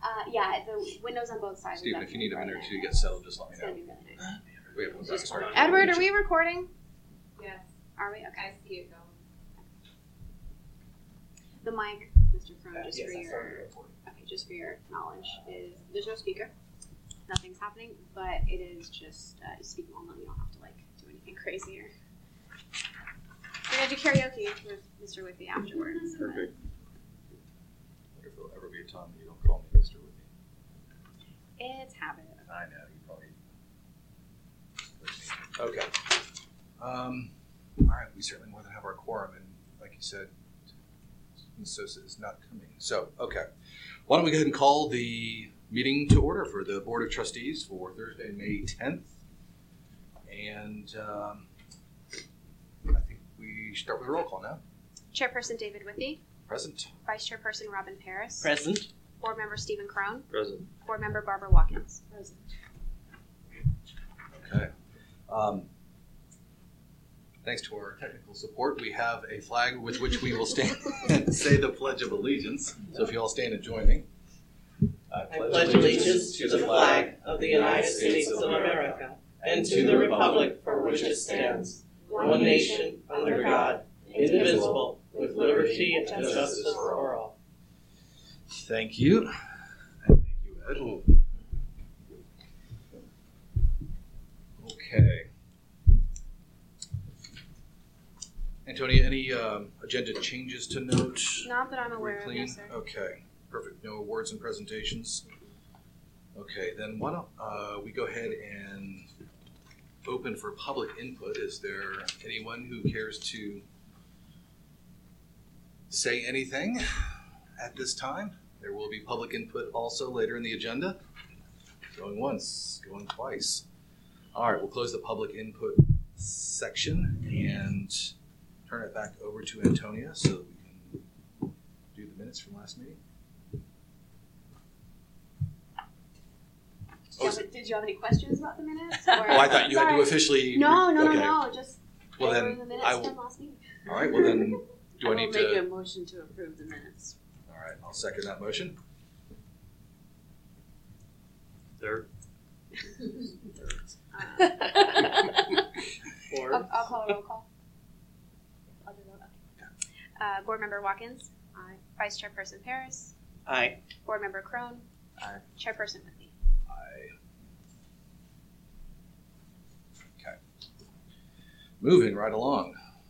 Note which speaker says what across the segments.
Speaker 1: Yeah, the windows on both sides.
Speaker 2: Stephen, if you need a minute or two to get settled, just let me know.
Speaker 1: It's going to be really nice.
Speaker 2: We have to start.
Speaker 1: Edward, are we recording?
Speaker 3: Yes.
Speaker 1: Are we? Okay.
Speaker 3: I see it going.
Speaker 1: The mic, Mr. Crone, just for your knowledge, is there's no speaker. Nothing's happening, but it is just speak normally. You don't have to do anything crazy. We're gonna do karaoke with Mr. Whitby afterwards.
Speaker 2: Perfect. I wonder if there'll ever be a time that you don't call me Mr. Whitby.
Speaker 1: It's habit.
Speaker 2: I know, you probably. Okay. All right, we certainly more than have our quorum, and like you said, Sosa is not coming. So, okay. Why don't we go ahead and call the meeting to order for the Board of Trustees for Thursday, May 10th. And I think we start with a roll call now.
Speaker 1: Chairperson David Whitby.
Speaker 2: Present.
Speaker 1: Vice Chairperson Robin Paris.
Speaker 4: Present.
Speaker 1: Board Member Stephen Crone.
Speaker 4: Present.
Speaker 1: Board Member Barbara Watkins.
Speaker 3: Present.
Speaker 2: Okay. Thanks to our technical support, we have a flag with which we will stand and say the Pledge of Allegiance. So if you all stand and join me.
Speaker 4: I pledge allegiance to the flag of the United States of America and to the republic for which it stands, one nation, under God, indivisible, with liberty and justice for all.
Speaker 2: Thank you. And thank you, Ed. Okay. Antonia, any agenda changes to note?
Speaker 1: Not that I'm aware of, yes, sir.
Speaker 2: Okay, perfect. No awards and presentations. Okay, then why don't we go ahead and open for public input. Is there anyone who cares to say anything at this time? There will be public input also later in the agenda. Going once, going twice. All right, we'll close the public input section and turn it back over to Antonia so that we can do the minutes from last meeting.
Speaker 1: Did you have any questions about the minutes?
Speaker 2: Oh, I thought you had to officially.
Speaker 1: No.
Speaker 2: Well,
Speaker 1: Just
Speaker 2: then
Speaker 1: the minutes from last meeting.
Speaker 2: All right. Well, then, do I need to
Speaker 3: make a motion to approve the minutes?
Speaker 2: All right. I'll second that motion.
Speaker 4: Third.
Speaker 1: I'll call a roll call. I'll do that. Board Member Watkins. Aye. Vice Chairperson Paris.
Speaker 4: Aye.
Speaker 1: Board Member Crone.
Speaker 4: Aye.
Speaker 1: Chairperson Whitby.
Speaker 2: Aye. Okay. Moving right along.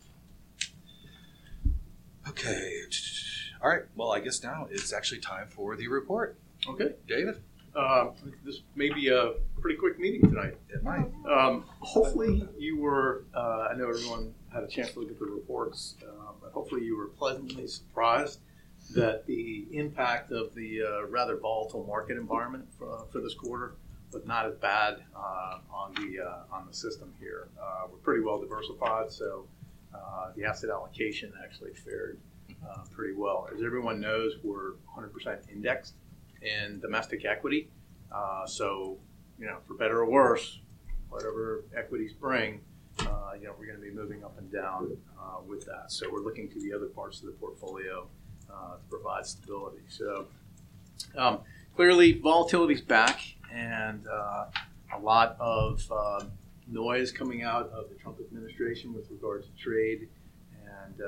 Speaker 2: Okay. All right. Well, I guess now it's actually time for the report.
Speaker 5: Okay.
Speaker 2: David?
Speaker 5: This may be a pretty quick meeting tonight.
Speaker 2: It might.
Speaker 5: Hopefully you were, I know everyone had a chance to look at the reports, but hopefully you were pleasantly surprised that the impact of the rather volatile market environment for this quarter was not as bad on the system here. We're pretty well diversified, so the asset allocation actually fared pretty well. As everyone knows, we're 100% indexed in domestic equity. So, for better or worse, whatever equities bring, we're going to be moving up and down with that. So we're looking to the other parts of the portfolio to provide stability. So clearly volatility's back, and a lot of noise coming out of the Trump administration with regard to trade, and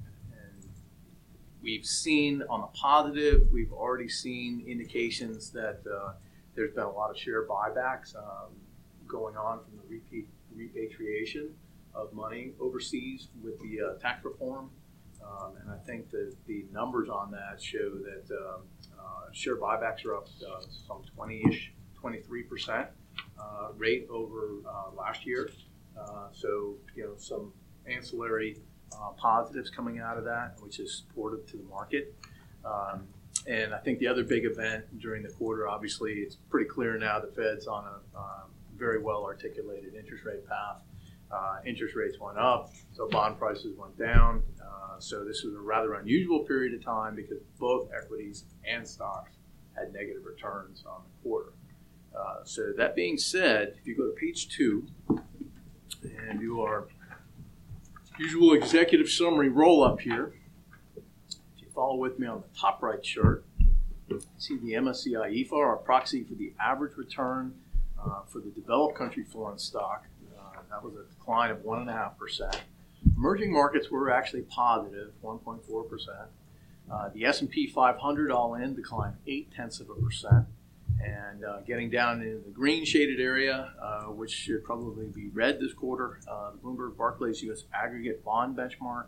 Speaker 5: we've seen on the positive, we've already seen indications that there's been a lot of share buybacks going on from the repatriation of money overseas with the tax reform. And I think that the numbers on that show that share buybacks are up some 20-ish, 23% rate over last year. So, some ancillary positives coming out of that, which is supportive to the market. And I think the other big event during the quarter, obviously, it's pretty clear now the Fed's on a very well articulated interest rate path. Interest rates went up, so bond prices went down. So this was a rather unusual period of time because both equities and stocks had negative returns on the quarter. So that being said, if you go to page 2 and do our usual executive summary roll up here, if you follow with me on the top right chart, See the MSCI EFA, our proxy for the average return for the developed country foreign stock. That was a decline of 1.5%. Emerging markets were actually positive, 1.4%. The S&P 500 all in declined 0.8%. And getting down into the green shaded area, which should probably be red this quarter, the Bloomberg Barclays U.S. aggregate bond benchmark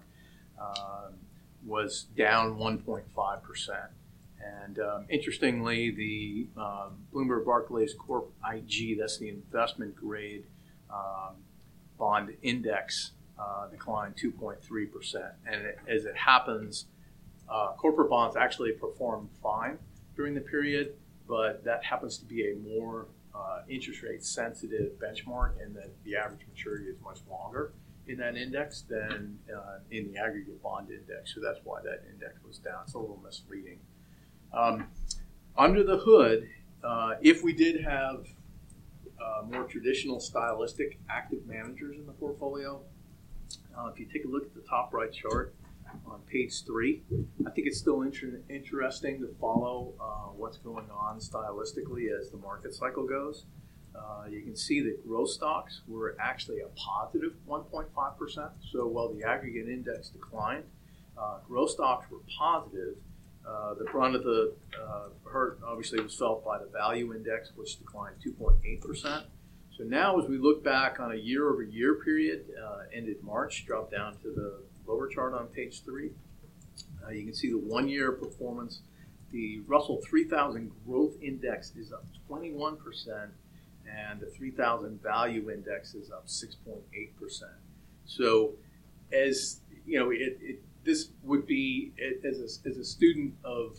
Speaker 5: was down 1.5%. And interestingly, the Bloomberg Barclays Corp IG, that's the investment grade bond index, declined 2.3%. And as it happens, corporate bonds actually performed fine during the period, but that happens to be a more interest rate sensitive benchmark, and that the average maturity is much longer in that index than in the aggregate bond index. So that's why that index was down. It's a little misleading. Under the hood, if we did have more traditional stylistic active managers in the portfolio, if you take a look at the top right chart on page 3, I think it's still interesting to follow what's going on stylistically as the market cycle goes. You can see that growth stocks were actually a positive 1.5%. So while the aggregate index declined, growth stocks were positive. The brunt of the hurt obviously was felt by the value index, which declined 2.8%. So now as we look back on a year-over-year period, ended March, drop down to the lower chart on page 3, you can see the one-year performance. The Russell 3000 Growth Index is up 21%, and the 3000 Value Index is up 6.8%. So as you know, this would be, as a student of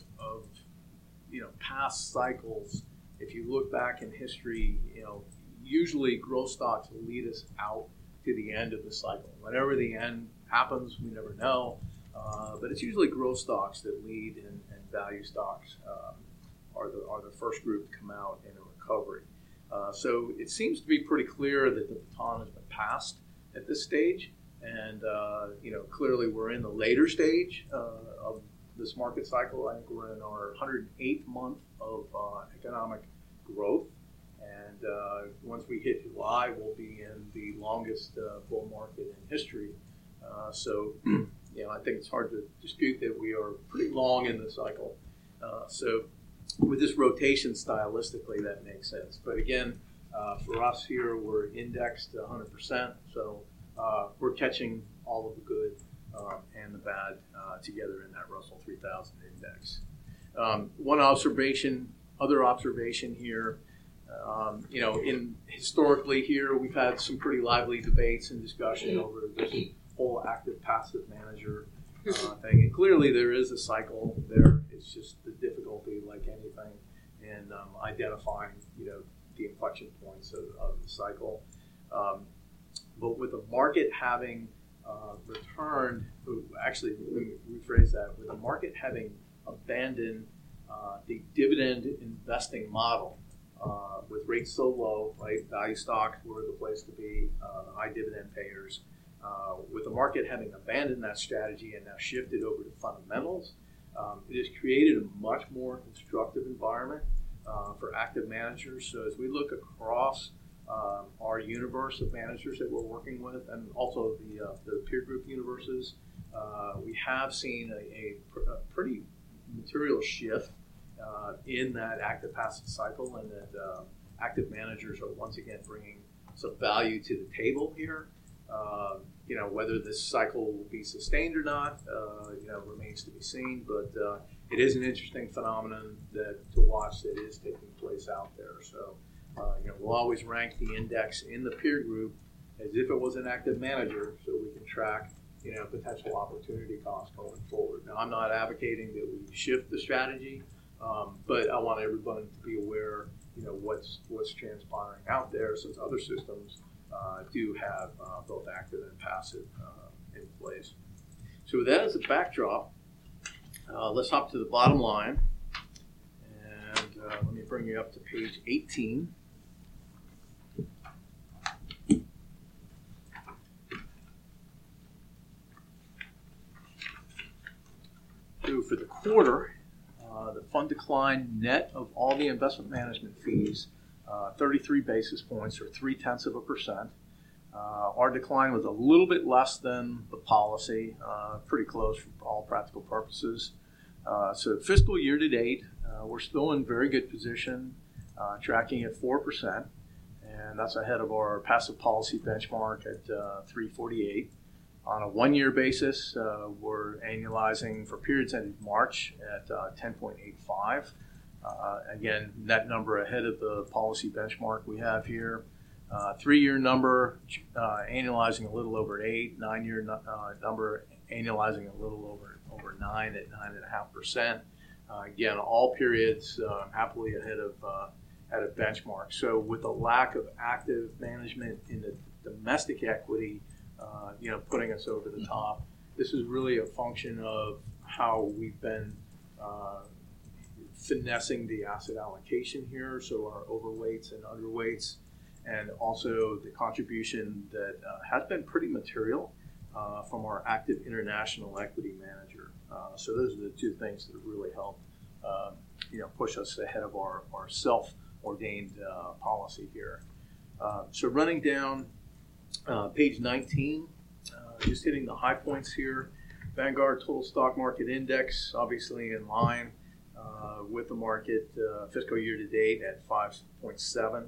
Speaker 5: past cycles, if you look back in history, usually growth stocks will lead us out to the end of the cycle. Whenever the end happens, we never know, but it's usually growth stocks that lead, and value stocks are the first group to come out in a recovery. So it seems to be pretty clear that the baton has been passed at this stage. And, clearly we're in the later stage of this market cycle. I think we're in our 108th month of economic growth. And once we hit July, we'll be in the longest bull market in history. So I think it's hard to dispute that we are pretty long in the cycle. So with this rotation stylistically, that makes sense. But again, for us here, we're indexed 100%. So we're catching all of the good and the bad together in that Russell 3000 index. Other observation here, historically here, we've had some pretty lively debates and discussion over this whole active passive manager thing. And clearly there is a cycle there. It's just the difficulty, like anything, in identifying, the inflection points of the cycle. But with the market having returned, actually, let me rephrase that, with the market having abandoned the dividend investing model, with rates so low, right? Value stocks were the place to be, high dividend payers. With the market having abandoned that strategy and now shifted over to fundamentals, it has created a much more constructive environment for active managers. So as we look across our universe of managers that we're working with, and also the peer group universes, we have seen a pretty material shift in that active passive cycle, and that active managers are once again bringing some value to the table here. Whether this cycle will be sustained or not, remains to be seen. But it is an interesting phenomenon to watch that is taking place out there. So, we'll always rank the index in the peer group as if it was an active manager, so we can track, potential opportunity costs going forward. Now, I'm not advocating that we shift the strategy, but I want everyone to be aware, what's transpiring out there, since other systems do have both active and passive in place. So with that as a backdrop, let's hop to the bottom line. And let me bring you up to page 18. So for the quarter, the fund decline net of all the investment management fees, 33 basis points or 0.3%. Our decline was a little bit less than the policy, pretty close for all practical purposes. So fiscal year to date, we're still in very good position, tracking at 4%, and that's ahead of our passive policy benchmark at 3.48. On a one-year basis, we're annualizing for periods ended March at 10.85. Again, that number ahead of the policy benchmark we have here. 3-year number annualizing a little over 8. 9-year number annualizing a little over 9 at 9.5%. Again, all periods happily ahead of benchmark. So with a lack of active management in the domestic equity, putting us over the top, this is really a function of how we've been finessing the asset allocation here. So our overweights and underweights, and also the contribution that has been pretty material from our active international equity manager. So those are the two things that have really helped push us ahead of our self-ordained policy here. So running down page 19, just hitting the high points here. Vanguard Total Stock Market Index, obviously in line with the market fiscal year to date at 5.7.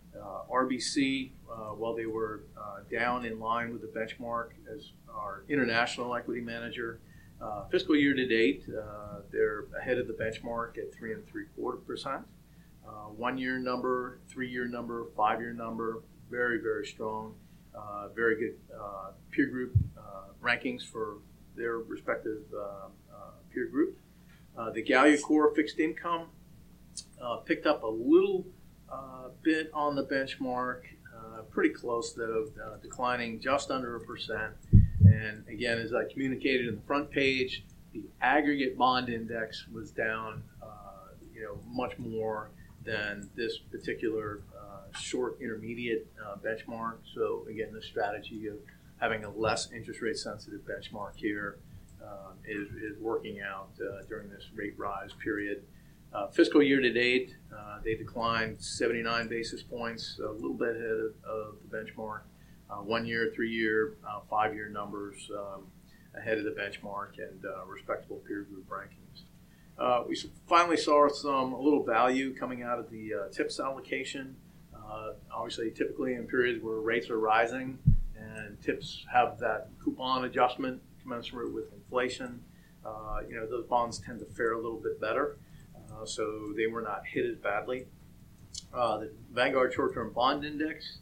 Speaker 5: RBC, while they were down in line with the benchmark as our international equity manager, fiscal year to date, they're ahead of the benchmark at 3.75%. 1-year number, 3-year number, 5-year number, very, very strong. Very good peer group rankings for their respective peer group. The Gallia Core fixed income picked up a little bit on the benchmark, pretty close though, declining just under 1%. And again, as I communicated in the front page, the aggregate bond index was down, much more than this particular short intermediate benchmark. So again, the strategy of having a less interest rate sensitive benchmark here is working out during this rate rise period. Fiscal year to date, they declined 79 basis points, a little bit ahead of the benchmark. 1-year, 3-year, 5-year numbers ahead of the benchmark and respectable peer group rankings. We finally saw a little value coming out of the TIPS allocation. Obviously, typically in periods where rates are rising and TIPS have that coupon adjustment commensurate with inflation, those bonds tend to fare a little bit better. So they were not hit as badly. The Vanguard Short-Term Bond Index,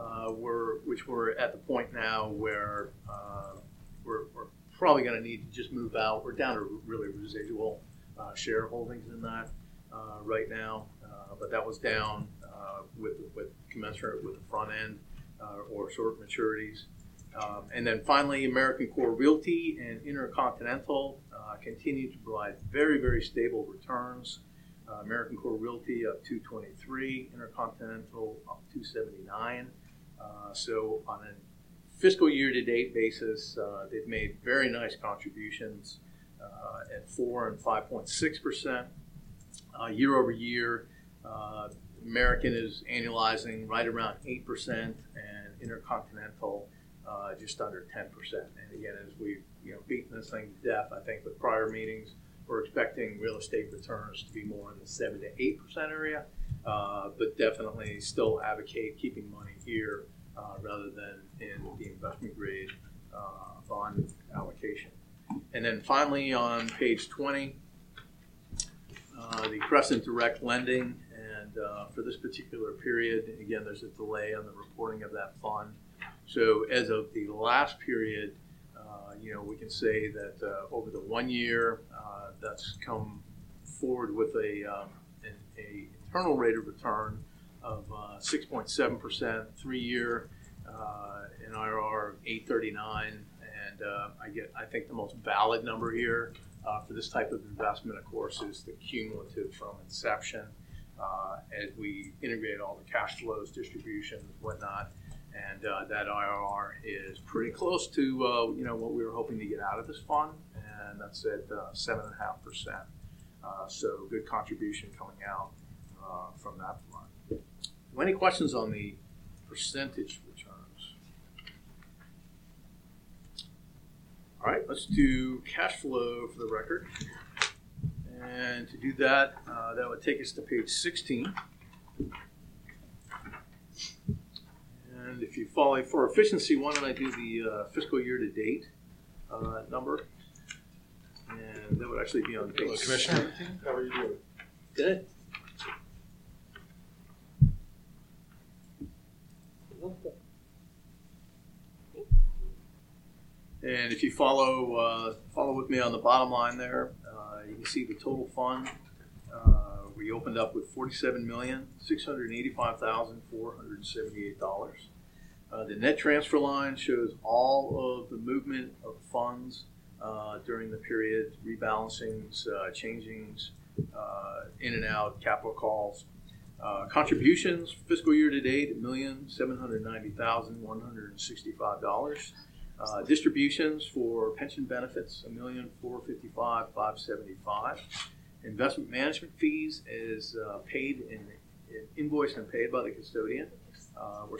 Speaker 5: which we're at the point now where we're probably going to need to just move out. We're down to really residual shareholdings in that right now, but that was down with commensurate with the front end or short maturities. And then finally, American Core Realty and Intercontinental continue to provide very, very stable returns. American Core Realty up 223, Intercontinental up 279. So on a fiscal year to date basis, they've made very nice contributions at 4 and 5.6% year over year. American is annualizing right around 8%, and Intercontinental just under 10%. And again, as we've beaten this thing to death, I think with prior meetings, we're expecting real estate returns to be more in the 7 to 8% area, but definitely still advocate keeping money here rather than in the investment grade bond allocation. And then finally on page 20, the Crescent Direct Lending, and for this particular period, again, there's a delay on the reporting of that fund. So as of the last period, we can say that over the 1 year, that's come forward with a internal rate of return of 6.7%, 3-year an IRR of 8.39, and I think the most valid number here for this type of investment, of course, is the cumulative from inception as we integrate all the cash flows, distributions, whatnot. And that IRR is pretty close to what we were hoping to get out of this fund, and that's at 7.5%. So good contribution coming out from that fund. Any questions on the percentage returns? All right, let's do cash flow for the record. And to do that, that would take us to page 16. And if you follow, for efficiency, why don't I do the fiscal year to date number? And that would actually be on page.
Speaker 2: Hello, Commissioner.
Speaker 5: 17.
Speaker 4: How are you doing? Good.
Speaker 5: And if you follow with me on the bottom line there, you can see the total fund. We opened up with $47,685,478. The net transfer line shows all of the movement of funds during the period, rebalancings, changings, in and out, capital calls. Contributions fiscal year to date, $1,790,165. Distributions for pension benefits, $1,455,575. Investment management fees is paid in invoiced and paid by the custodian. Were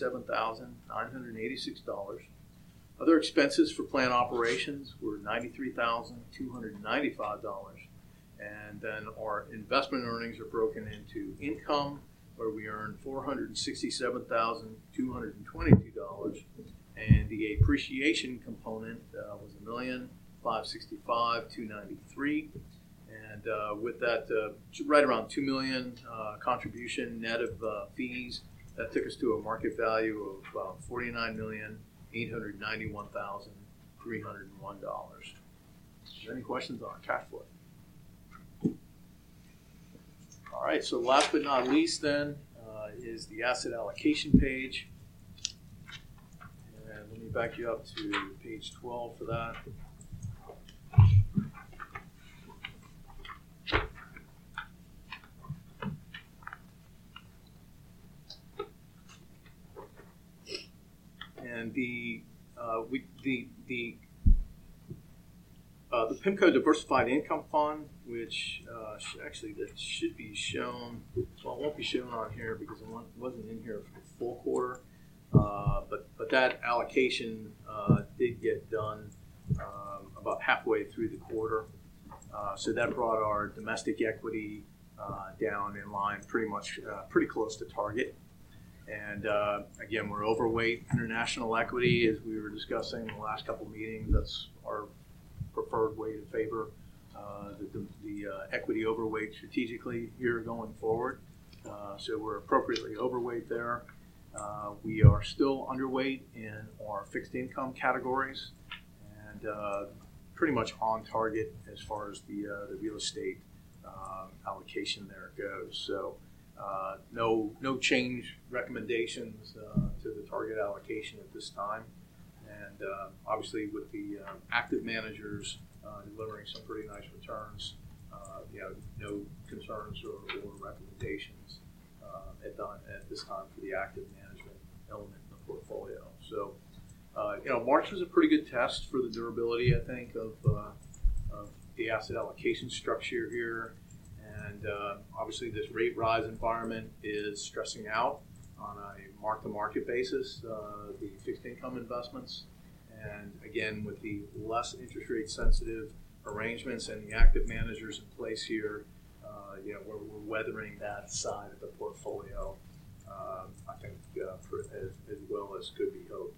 Speaker 5: $67,986. Other expenses for plant operations were $93,295. And then our investment earnings are broken into income, where we earned $467,222. And the appreciation component was $1,565,293. And with that, right around $2 million contribution net of fees, that took us to a market value of $49,891,301. Any questions on cash flow? All right, so last but not least then is the asset allocation page. And let me back you up to page 12 for that. And the PIMCO Diversified Income Fund, which actually that should be shown, well, it won't be shown on here because it wasn't in here for the full quarter, but that allocation did get done about halfway through the quarter. So that brought our domestic equity down in line pretty close to target. And again, we're overweight international equity, as we were discussing in the last couple of meetings. That's our preferred way to favor the equity overweight strategically here going forward. So we're appropriately overweight there. We are still underweight in our fixed income categories, and pretty much on target as far as the real estate allocation there goes. So no change recommendations to the target allocation at this time. And obviously with the active managers delivering some pretty nice returns, no concerns or recommendations at this time for the active management element in the portfolio. So, March was a pretty good test for the durability, I think, of the asset allocation structure here. And obviously this rate rise environment is stressing out on a mark-to-market basis the fixed income investments. And again, with the less interest rate sensitive arrangements and the active managers in place here, we're weathering that side of the portfolio, I think, as well as could be hoped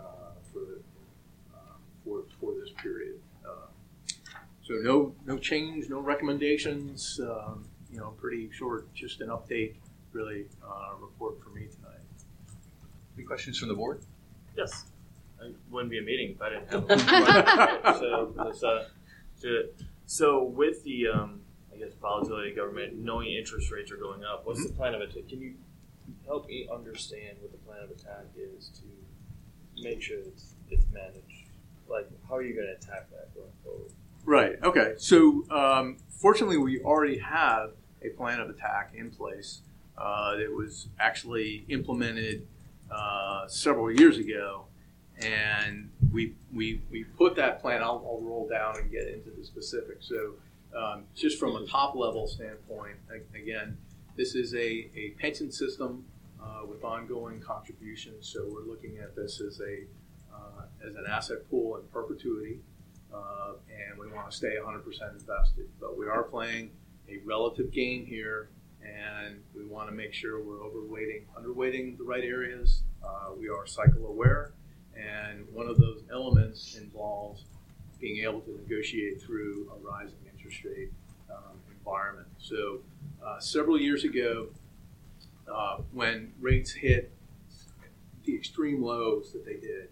Speaker 5: for this period. So no change, no recommendations. Pretty short, just an update, really, report for me tonight.
Speaker 2: Any questions from the board?
Speaker 6: Yes. It wouldn't be a meeting if I didn't have one. So with the, volatility of government, knowing interest rates are going up, what's the plan of attack? Can you help me understand what the plan of attack is to make sure it's managed? Like, how are you going to attack that going forward?
Speaker 5: Right. Okay. So fortunately, we already have a plan of attack in place that was actually implemented several years ago, and we put that plan. I'll roll down and get into the specifics. So just from a top level standpoint, again, this is a pension system with ongoing contributions. So we're looking at this as an asset pool in perpetuity, and we want to stay 100% invested. But we are playing a relative game here, and we want to make sure we're underweighting the right areas. We are cycle aware, and one of those elements involves being able to negotiate through a rising interest rate environment. So several years ago, when rates hit the extreme lows that they did,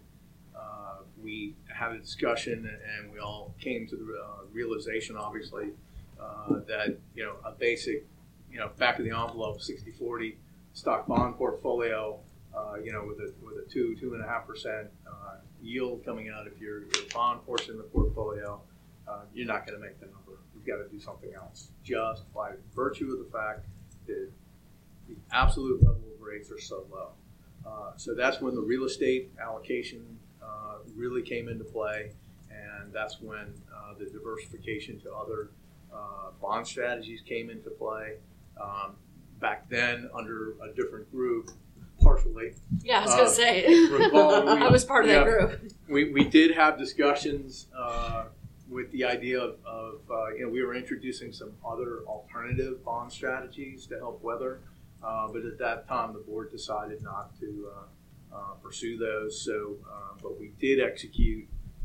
Speaker 5: we had a discussion, and we all came to the realization, obviously, that a basic, back of the envelope 60-40 stock bond portfolio, with a 2.5% yield coming out of your bond portion of the portfolio, you're not going to make the number. You've got to do something else, just by virtue of the fact that the absolute level of rates are so low. So that's when the real estate allocation really came into play, and that's when the diversification to other bond strategies came into play. Back then, under a different group, partially.
Speaker 3: Yeah, I was going to say. I was part of that group.
Speaker 5: We did have discussions with the idea of we were introducing some other alternative bond strategies to help weather, but at that time the board decided not to pursue those. So, but we did execute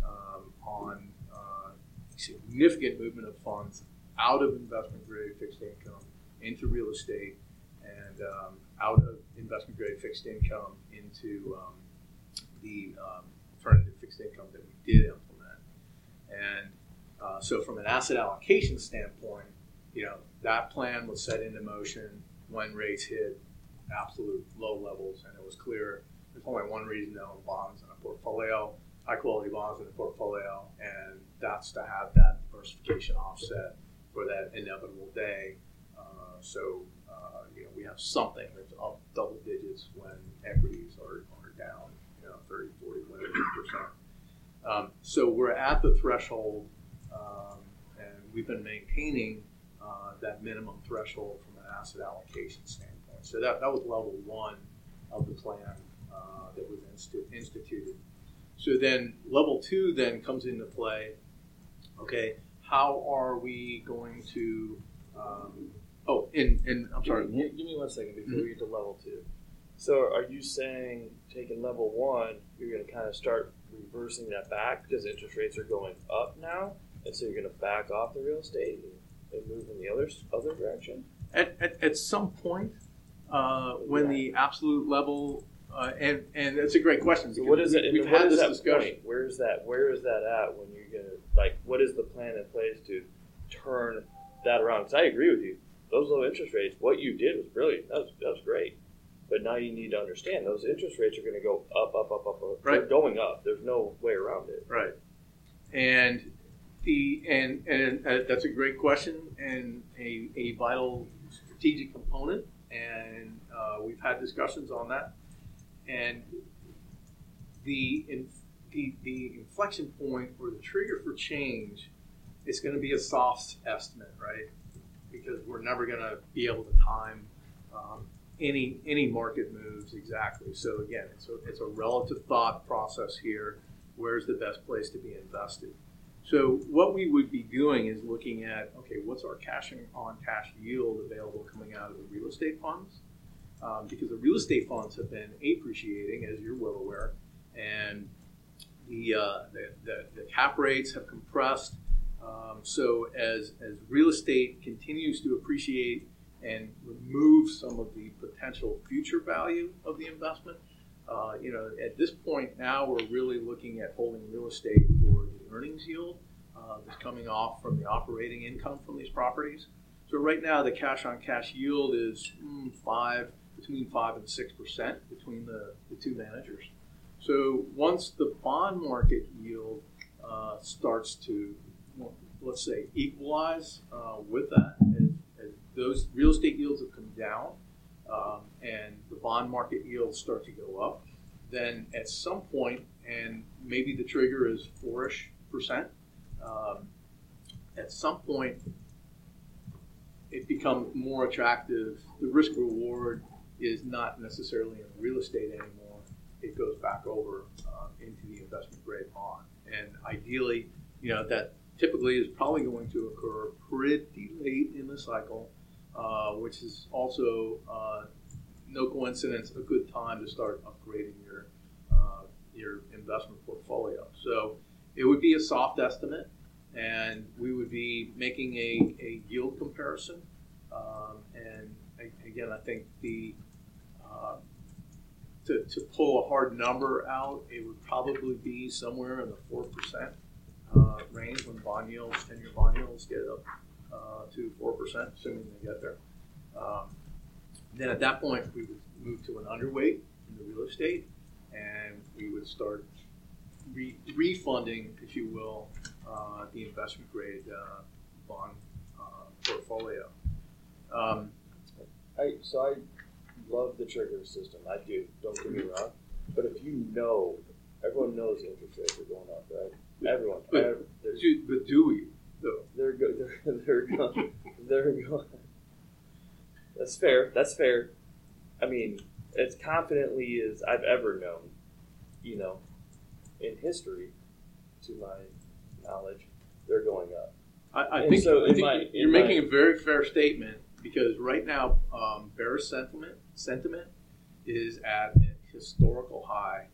Speaker 5: on significant movement of funds out of investment grade fixed income into real estate, and out of investment grade fixed income into the alternative fixed income that we did implement. And so from an asset allocation standpoint, that plan was set into motion when rates hit absolute low levels, and it was clear there's only one reason to own bonds in a portfolio, high quality bonds in a portfolio, and that's to have that diversification offset for that inevitable day. We have something that's up double digits when equities are down, 30, 40, whatever percent. So we're at the threshold, and we've been maintaining that minimum threshold from an asset allocation standpoint. So that was level one of the plan that was instituted. So then level two then comes into play. Okay, how are we going to I'm sorry.
Speaker 6: Give me 1 second before we get to level two. So are you saying taking level one, you're going to kind of start reversing that back because interest rates are going up now, and so you're going to back off the real estate and move in the other direction?
Speaker 5: At some point, when the absolute level, and it's a great question.
Speaker 6: So what is it?
Speaker 5: We've had this discussion.
Speaker 6: Where is that at when you're going to, what is the plan in place to turn that around? Because I agree with you. Those low interest rates, what you did was brilliant. That was great. But now you need to understand those interest rates are going to go up.
Speaker 5: Right.
Speaker 6: They're going up. There's no way around it.
Speaker 5: Right. And that's a great question and a vital strategic component. And we've had discussions on that. And the inflection point or the trigger for change is going to be a soft estimate, right? Because we're never going to be able to time any market moves exactly. So again, it's a relative thought process here. Where's the best place to be invested? So what we would be doing is looking at, okay, what's our cash on cash yield available coming out of the real estate funds? Because the real estate funds have been appreciating, as you're well aware, and the cap rates have compressed. So as real estate continues to appreciate and remove some of the potential future value of the investment, at this point now we're really looking at holding real estate for the earnings yield that's coming off from the operating income from these properties. So right now the cash on cash yield is between 5 and 6% between the two managers. So once the bond market yield starts to, let's say, equalize with that, as those real estate yields have come down and the bond market yields start to go up, then at some point, and maybe the trigger is 4-ish%, at some point it becomes more attractive. The risk reward is not necessarily in real estate anymore. It goes back over into the investment grade bond. And ideally, that typically is probably going to occur pretty late in the cycle, which is also no coincidence a good time to start upgrading your investment portfolio. So it would be a soft estimate, and we would be making a yield comparison. And again, I think to pull a hard number out, it would probably be somewhere in the 4% range when 10-year bond yields get up to 4%, assuming they get there. Then at that point, we would move to an underweight in the real estate, and we would start refunding, if you will, the investment grade bond portfolio.
Speaker 7: I love the trigger system. I do. Don't get me wrong. But if everyone knows the interest rates are going up, right? Everyone.
Speaker 5: But do we? Though?
Speaker 7: They're going. That's fair. I mean, as confidently as I've ever known, in history, to my knowledge, they're going up.
Speaker 5: I think you're making a very fair statement, because right now, bearish sentiment is at a historical high,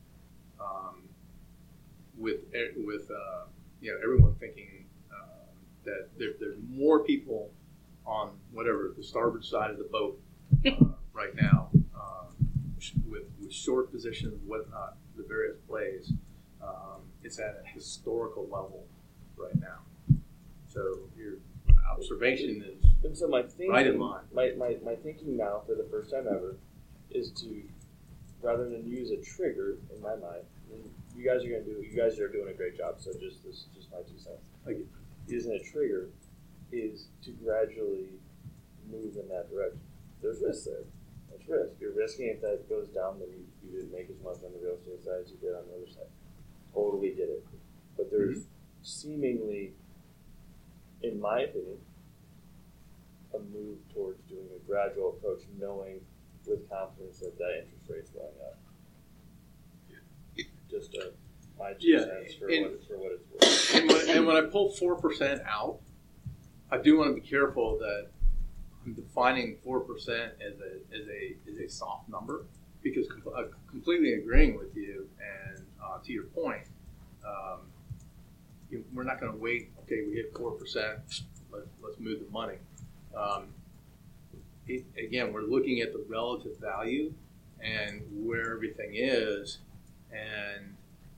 Speaker 5: with everyone thinking that there's more people on the starboard side of the boat right now, with short positions, whatnot, the various plays. It's at a historical level right now. So your observation is
Speaker 7: and so my thinking,
Speaker 5: right in line.
Speaker 7: My thinking now, for the first time ever, is to, rather than use a trigger in my mind. You guys are doing a great job. So this is just my 2 cents.
Speaker 5: Thank you.
Speaker 7: Using a trigger is to gradually move in that direction. There's risk there. There's risk. You're risking if that goes down, then you didn't make as much on the real estate side as you did on the other side. Totally get it. But there's seemingly, in my opinion, a move towards doing a gradual approach, knowing with confidence that interest rate's going up. Just my 2 cents for what it's worth.
Speaker 5: And when I pull 4% out, I do want to be careful that I'm defining 4% as a soft number, because I'm completely agreeing with you. And to your point, we're not going to wait. Okay, we hit 4%. Let's move the money. Again, we're looking at the relative value and where everything is, and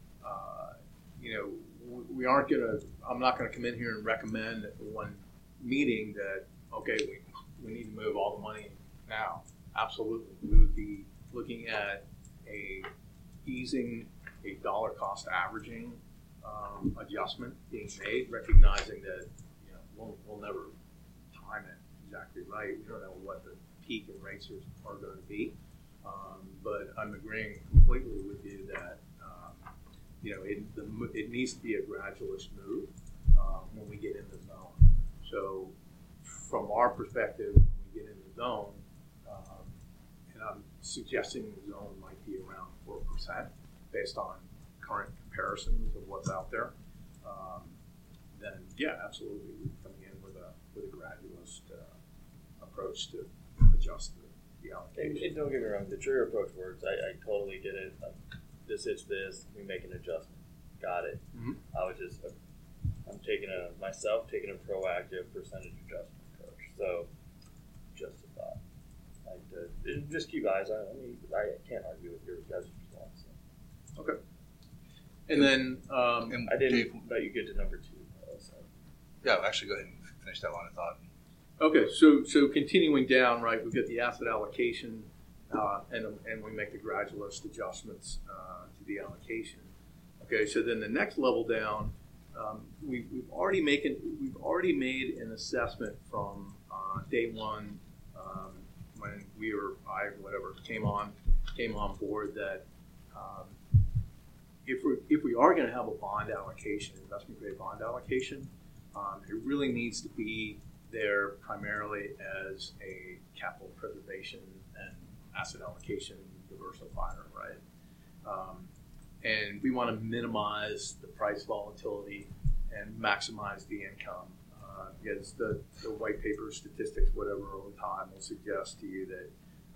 Speaker 5: we aren't gonna. I'm not going to come in here and recommend at one meeting that we need to move all the money now. Absolutely, we would be looking at easing a dollar cost averaging adjustment being made, recognizing that we'll never time it exactly right. We don't know what the peak in rates are going to be, but I'm agreeing completely with you that it needs to be a gradualist move when we get in the zone. So from our perspective, when we get in the zone, and I'm suggesting the zone might be around 4% based on current comparisons of what's out there, then yeah, absolutely, we'd be coming in with a gradualist approach to adjust the allocation.
Speaker 7: And don't get me wrong, the trigger approach works. I totally get it. Like, this hits this, we make an adjustment. Got it.
Speaker 5: Mm-hmm.
Speaker 7: I'm taking a proactive percentage adjustment approach. So, just a thought. Just keep eyes on it. I can't argue with your guys' response. So.
Speaker 5: Okay. And then
Speaker 7: I didn't let you get to number 2. So.
Speaker 2: Yeah, actually, go ahead and finish that line of thought.
Speaker 5: Okay, so continuing down, right, we've got the asset allocation, and we make the gradualist adjustments to the allocation. Okay, so then the next level down, we've already made an assessment from day one when came on board that if we are going to have a bond allocation, investment grade bond allocation, it really needs to be there primarily as a capital preservation and asset allocation diversifier, right? And we want to minimize the price volatility and maximize the income. Because the white paper statistics, whatever, over time will suggest to you that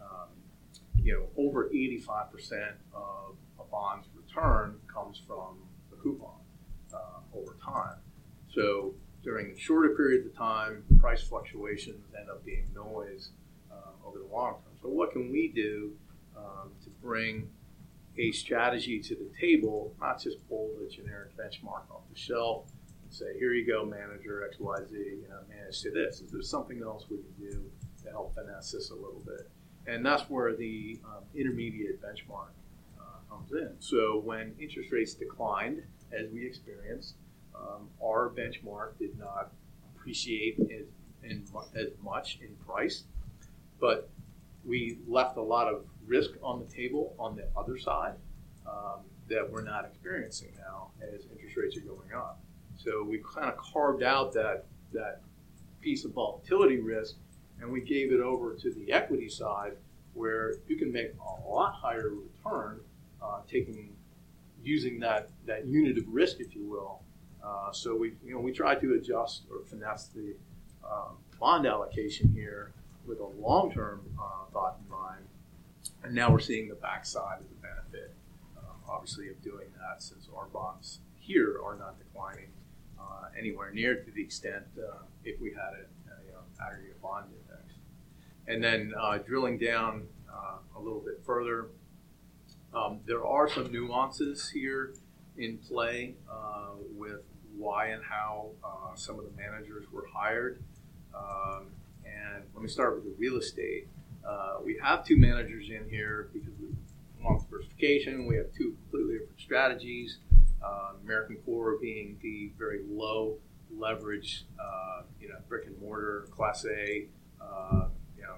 Speaker 5: over 85% of a bond's return comes from the coupon over time. So during the shorter periods of time, price fluctuations end up being noise over the long term. So what can we do to bring a strategy to the table, not just pull the generic benchmark off the shelf and say, here you go, manager XYZ, manage to this. Is there something else we can do to help finesse this a little bit? And that's where the intermediate benchmark comes in. So when interest rates declined, as we experienced, our benchmark did not appreciate as much in price, but we left a lot of risk on the table on the other side that we're not experiencing now as interest rates are going up. So we kind of carved out that piece of volatility risk, and we gave it over to the equity side, where you can make a lot higher return using that unit of risk, if you will. So we try to adjust or finesse the bond allocation here with a long-term thought in mind, and now we're seeing the backside of the benefit, obviously, of doing that, since our bonds here are not declining anywhere near to the extent if we had an aggregate bond index. And then drilling down a little bit further, there are some nuances here in play with why and how some of the managers were hired. And let me start with the real estate. We have two managers in here because we want diversification. We have two completely different strategies. American Core being the very low leverage, brick and mortar, Class A, on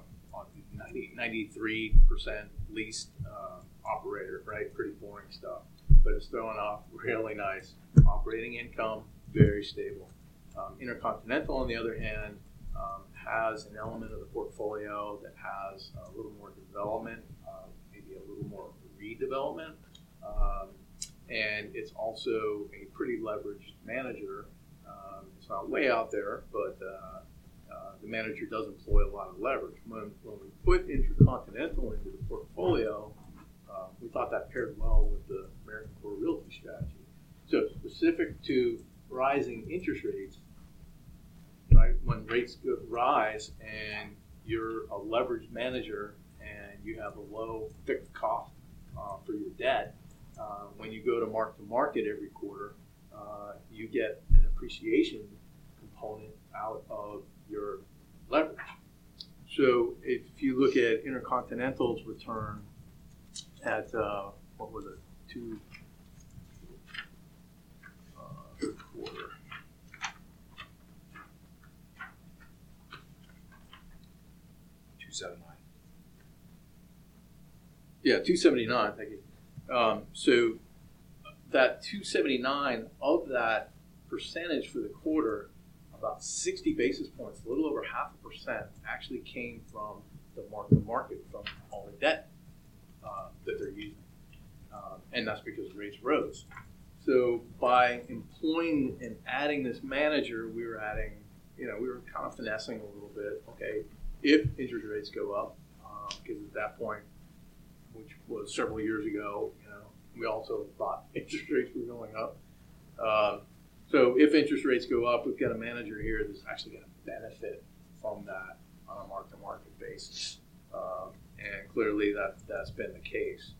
Speaker 5: 93% leased operator, right? Pretty boring stuff, but it's throwing off really nice operating income, very stable. Intercontinental, on the other hand, has an element of the portfolio that has a little more development, maybe a little more redevelopment, and it's also a pretty leveraged manager. It's not way out there, but the manager does employ a lot of leverage. When we put Intercontinental into the portfolio, we thought that paired well with the American Core Realty strategy. So specific to rising interest rates, right? When rates rise and you're a leveraged manager and you have a low fixed cost for your debt, when you go to market every quarter, you get an appreciation component out of your leverage. So if you look at Intercontinental's return at what was it, quarter. Yeah, 279. Thank you. So that 279, of that percentage for the quarter, about 60 basis points, a little over 0.5%, actually came from the mark-to-market from all the debt that they're using, and that's because rates rose. So by employing and adding this manager, we were adding, we were kind of finessing a little bit. Okay, if interest rates go up, because at that point, which was several years ago, we also thought interest rates were going up. So if interest rates go up, we've got a manager here that's actually going to benefit from that on a mark-to-market basis. And clearly that's been the case.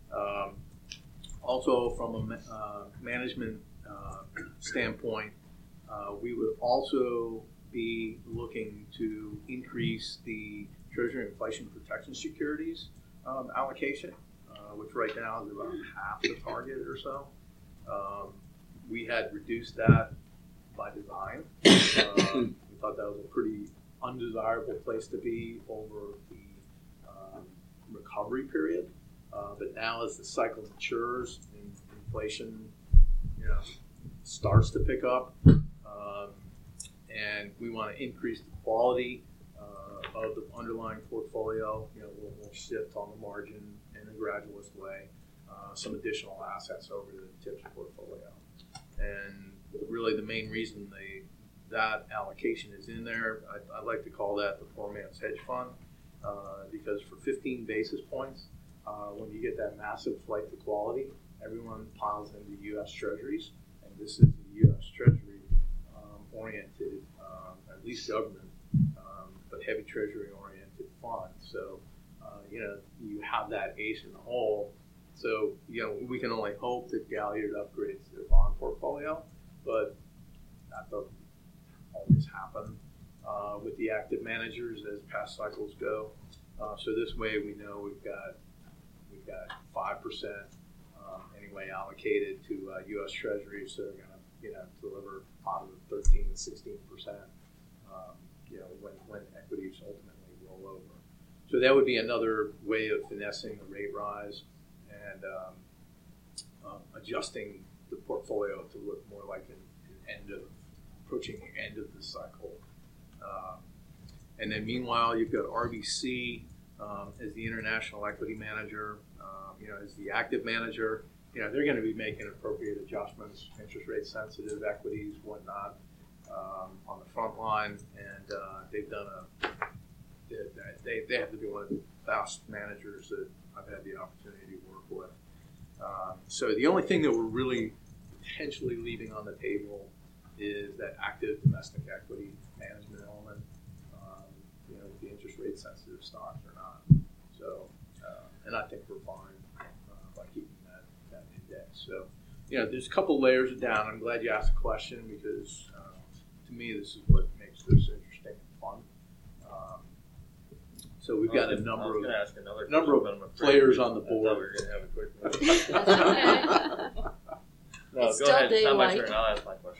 Speaker 5: Also, from a management standpoint, we would also be looking to increase the Treasury Inflation Protection Securities allocation, which right now is about half the target or so. We had reduced that by design. We thought that was a pretty undesirable place to be over the recovery period. But now as the cycle matures and inflation starts to pick up, and we want to increase the quality of the underlying portfolio. We'll shift on the margin in a gradualist way some additional assets over to the TIPS portfolio. And really the main reason that allocation is in there, I like to call that the poor man's hedge fund, because for 15 basis points, when you get that massive flight to quality, everyone piles into U.S. Treasuries, and this is a U.S. Treasury oriented, at least government, but heavy Treasury oriented fund. So, you have that ace in the hole. So, we can only hope that Galliard upgrades their bond portfolio, but that doesn't always happen with the active managers as past cycles go. So this way we know we've got 5% anyway allocated to U.S. Treasuries that are going to deliver positive 13 to 16%. When equities ultimately roll over. So that would be another way of finessing the rate rise and adjusting the portfolio to look more like approaching the end of the cycle. And then meanwhile, you've got RBC as the international equity manager, as the active manager. They're going to be making appropriate adjustments, interest rate sensitive equities, whatnot, on the front line, and they've done they have to be one of the best managers that I've had the opportunity to work with. So the only thing that we're really potentially leaving on the table is that active domestic equity management element, with the interest rate sensitive stocks or not. So, and I think we're fine by keeping that index. So, there's a couple layers down. I'm glad you asked the question because to me this is what makes this interesting and fun. So we've got a number of players on the board.
Speaker 6: I thought we were going to have a quick one. No,
Speaker 3: It's
Speaker 6: go
Speaker 3: still
Speaker 6: ahead. It's not my
Speaker 3: daylight.
Speaker 6: turn. I'll ask my question.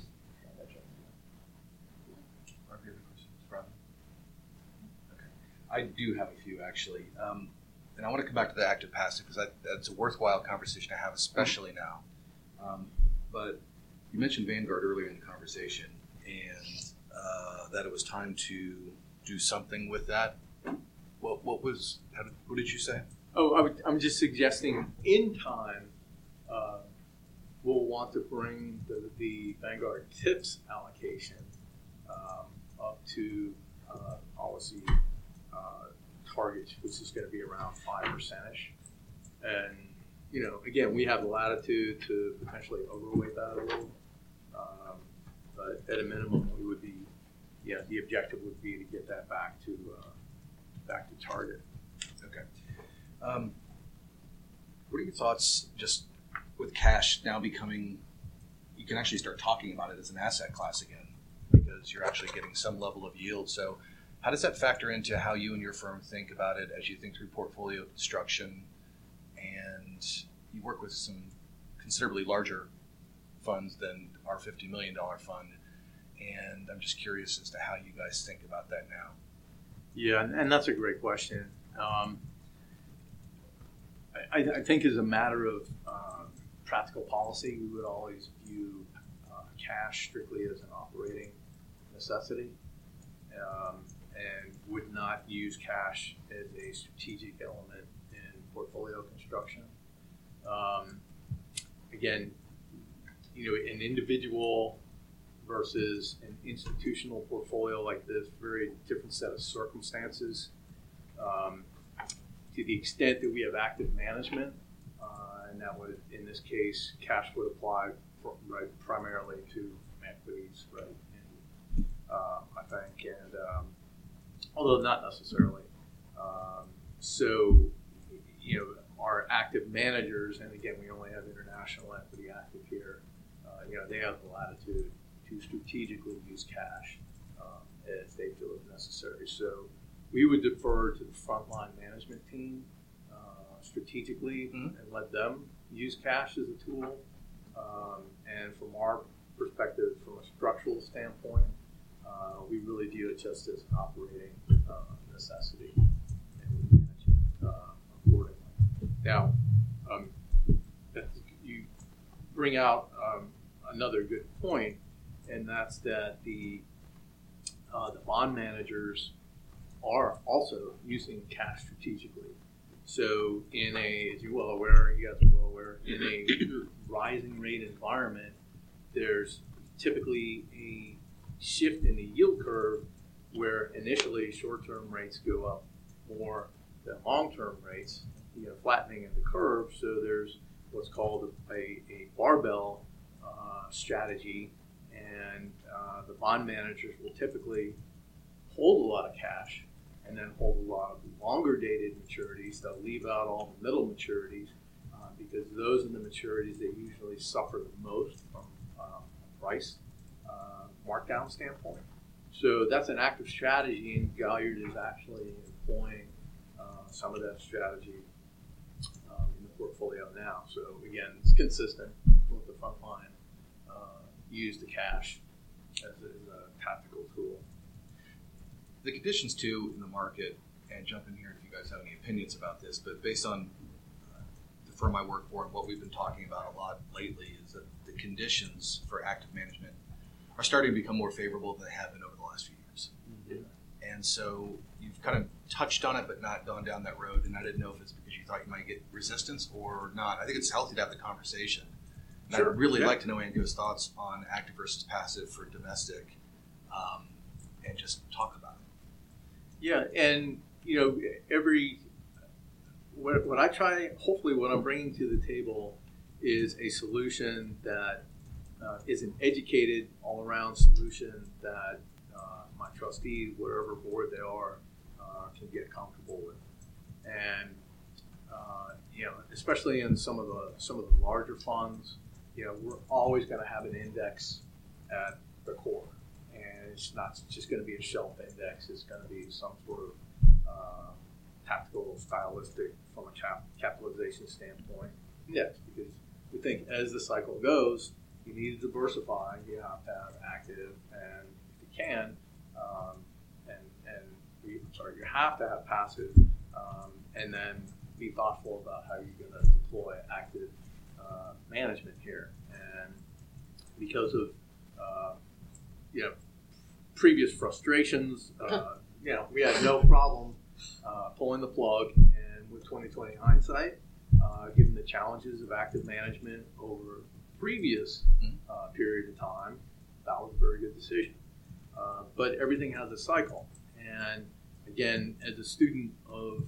Speaker 2: I do have a few actually, and I want to come back to the active passive because that's a worthwhile conversation to have, especially now. But you mentioned Vanguard earlier in the conversation, and that it was time to do something with that. What did you say?
Speaker 5: I'm just suggesting in time we'll want to bring the Vanguard TIPS allocation up to policy targets, which is going to be around 5%. And, again, we have the latitude to potentially overweight that a little. But at a minimum, we would be, the objective would be to get that back to target.
Speaker 2: Okay. What are your thoughts just with cash now becoming, you can actually start talking about it as an asset class again because you're actually getting some level of yield. So how does that factor into how you and your firm think about it as you think through portfolio construction? And you work with some considerably larger funds than our $50 million fund. And I'm just curious as to how you guys think about that now.
Speaker 5: Yeah, and that's a great question. I think as a matter of practical policy, we would always view cash strictly as an operating necessity. And would not use cash as a strategic element in portfolio construction. Again, an individual versus an institutional portfolio like this, very different set of circumstances. To the extent that we have active management, and that would, in this case, cash would apply primarily to equities, right? And, I think, and although not necessarily. Our active managers, and again, we only have international equity active here, they have the latitude to strategically use cash as they feel is necessary. So we would defer to the frontline management team strategically and let them use cash as a tool. And from our perspective, from a structural standpoint, we really view it just as an operating necessity, and we manage it accordingly. Now, you bring out another good point, and that's that the the bond managers are also using cash strategically. So in a, as you're well aware, you guys are well aware, in a rising rate environment, there's typically a shift in the yield curve where initially short-term rates go up more than long-term rates, flattening of the curve. So there's what's called a barbell strategy, and the bond managers will typically hold a lot of cash and then hold a lot of longer dated maturities. They'll leave out all the middle maturities because those are the maturities that usually suffer the most from price markdown standpoint. So that's an active strategy, and Galliard is actually employing some of that strategy in the portfolio now. So again, it's consistent with the front line. Use the cash as a tactical tool.
Speaker 2: The conditions too in the market, and jump in here if you guys have any opinions about this, but based on the firm I work for and what we've been talking about a lot lately, is that the conditions for active management are starting to become more favorable than they have been over the last few years. Mm-hmm. And so you've kind of touched on it but not gone down that road, and I didn't know if it's because you thought you might get resistance or not. I think it's healthy to have the conversation. And sure. I'd really like to know Ango's thoughts on active versus passive for domestic, and just talk about it.
Speaker 5: Yeah, and what I try, hopefully what I'm bringing to the table is a solution that is an educated all-around solution that my trustees, whatever board they are, can get comfortable with. And especially in some of the larger funds, we're always going to have an index at the core, and it's not just going to be a shelf index. It's going to be some sort of tactical, stylistic, from a capitalization standpoint, index, because we think as the cycle goes, you need to diversify. You have to have active, and if you can, you have to have passive, and then be thoughtful about how you're going to deploy active management here. And because of previous frustrations, we had no problem pulling the plug, and with 2020 hindsight, given the challenges of active management over the previous period of time, that was a very good decision. But everything has a cycle, and again, as a student of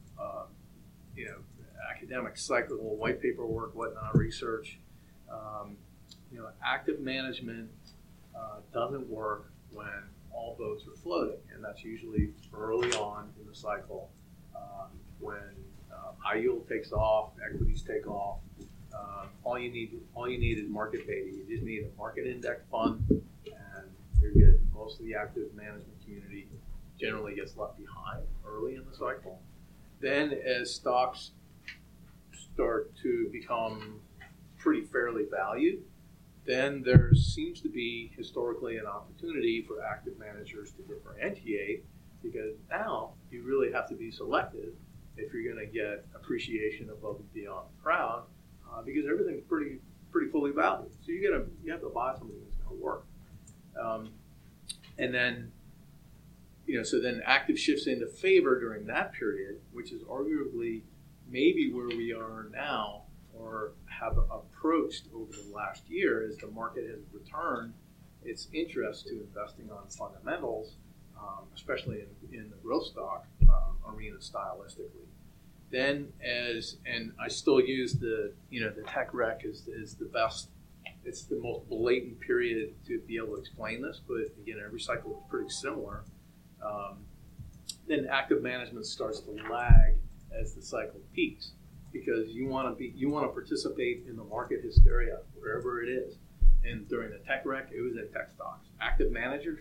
Speaker 5: academic cycle, white paper work, whatnot, research, active management doesn't work when all boats are floating, and that's usually early on in the cycle when high yield takes off, equities take off. All you need is market beta. You just need a market index fund, and you're good. Most of the active management community generally gets left behind early in the cycle. Then, as stocks start to become pretty fairly valued, then there seems to be historically an opportunity for active managers to differentiate, because now you really have to be selective if you're going to get appreciation above and beyond the crowd, because everything's pretty fully valued. So you have to buy something that's going to work. And then, so then active shifts into favor during that period, which is arguably maybe where we are now, or have approached over the last year, as the market has returned its interest to investing on fundamentals, especially in the growth stock arena stylistically. Then, and I still use the tech rec is the best. It's the most blatant period to be able to explain this, but again, every cycle is pretty similar. Then active management starts to lag as the cycle peaks, because you want to participate in the market hysteria wherever it is. And during the tech wreck, it was in tech stocks. Active managers,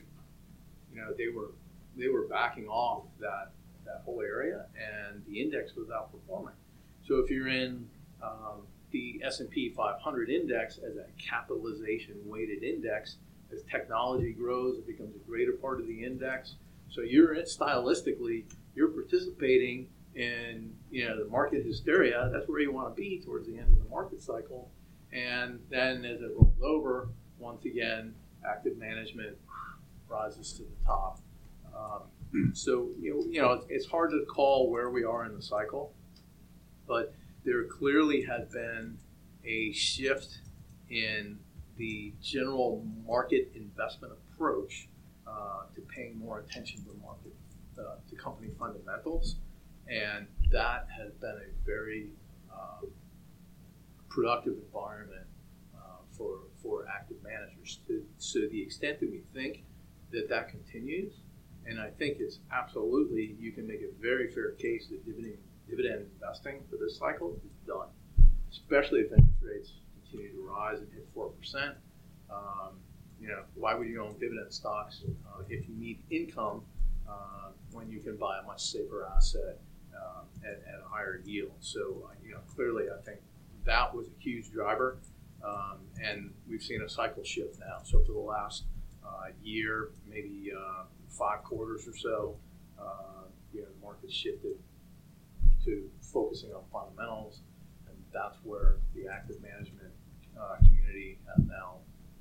Speaker 5: they were backing off that whole area, and the index was outperforming. So if you're in the S&P 500 index as a capitalization weighted index, as technology grows, it becomes a greater part of the index. So stylistically, you're participating in the market hysteria. That's where you want to be towards the end of the market cycle. And then as it rolls over, once again, active management rises to the top. So it's hard to call where we are in the cycle, but there clearly has been a shift in the general market investment approach to paying more attention to market, to company fundamentals, and that has been a very productive environment for active managers. To the extent that we think that continues, and I think it's absolutely, you can make a very fair case that dividend investing for this cycle is done, especially if interest rates continue to rise and hit 4%. Why would you own dividend stocks if you need income when you can buy a much safer asset at a higher yield? So, clearly, I think that was a huge driver, and we've seen a cycle shift now. So for the last year, maybe 5 quarters or so, the market shifted to focusing on fundamentals, and that's where the active management community has now,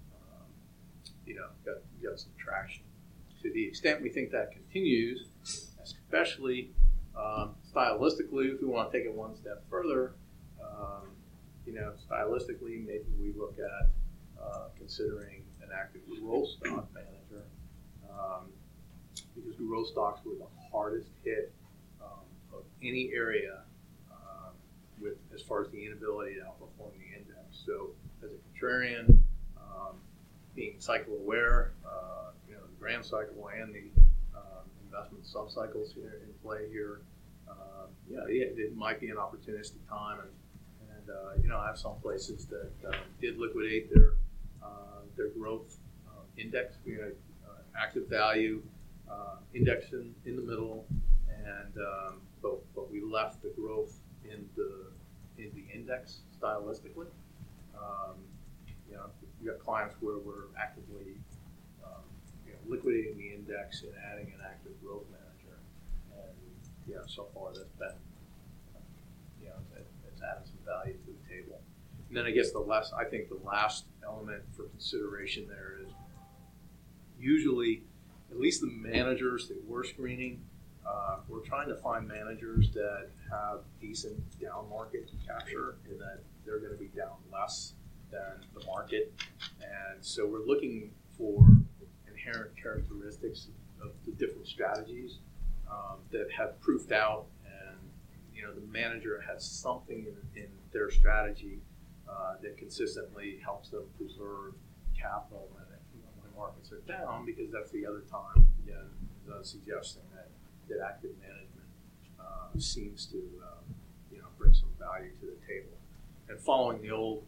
Speaker 5: got some traction. To the extent we think that continues, especially stylistically, if we want to take it one step further, stylistically, maybe we look at considering an active growth stock manager, because growth stocks were the hardest hit of any area with as far as the inability to outperform the index. So as a contrarian, being cycle aware, the grand cycle and the investment sub-cycles here in play here, it might be an opportunistic time, and I have some places that did liquidate their growth index. We had active value index in the middle, and but we left the growth in the index stylistically. We got clients where we're actively liquidating the index and adding an active growth manager, and so far that's been it's added some value to the table. And then I guess the last element for consideration there is usually, at least the managers that we're screening, we're trying to find managers that have decent down market capture, and that they're going to be down less than the market. And so we're looking for inherent characteristics of the different strategies that have proofed out, and the manager has something in their strategy that consistently helps them preserve capital when markets are down, because that's the other time, again, suggesting that active management seems to bring some value to the table. And following the old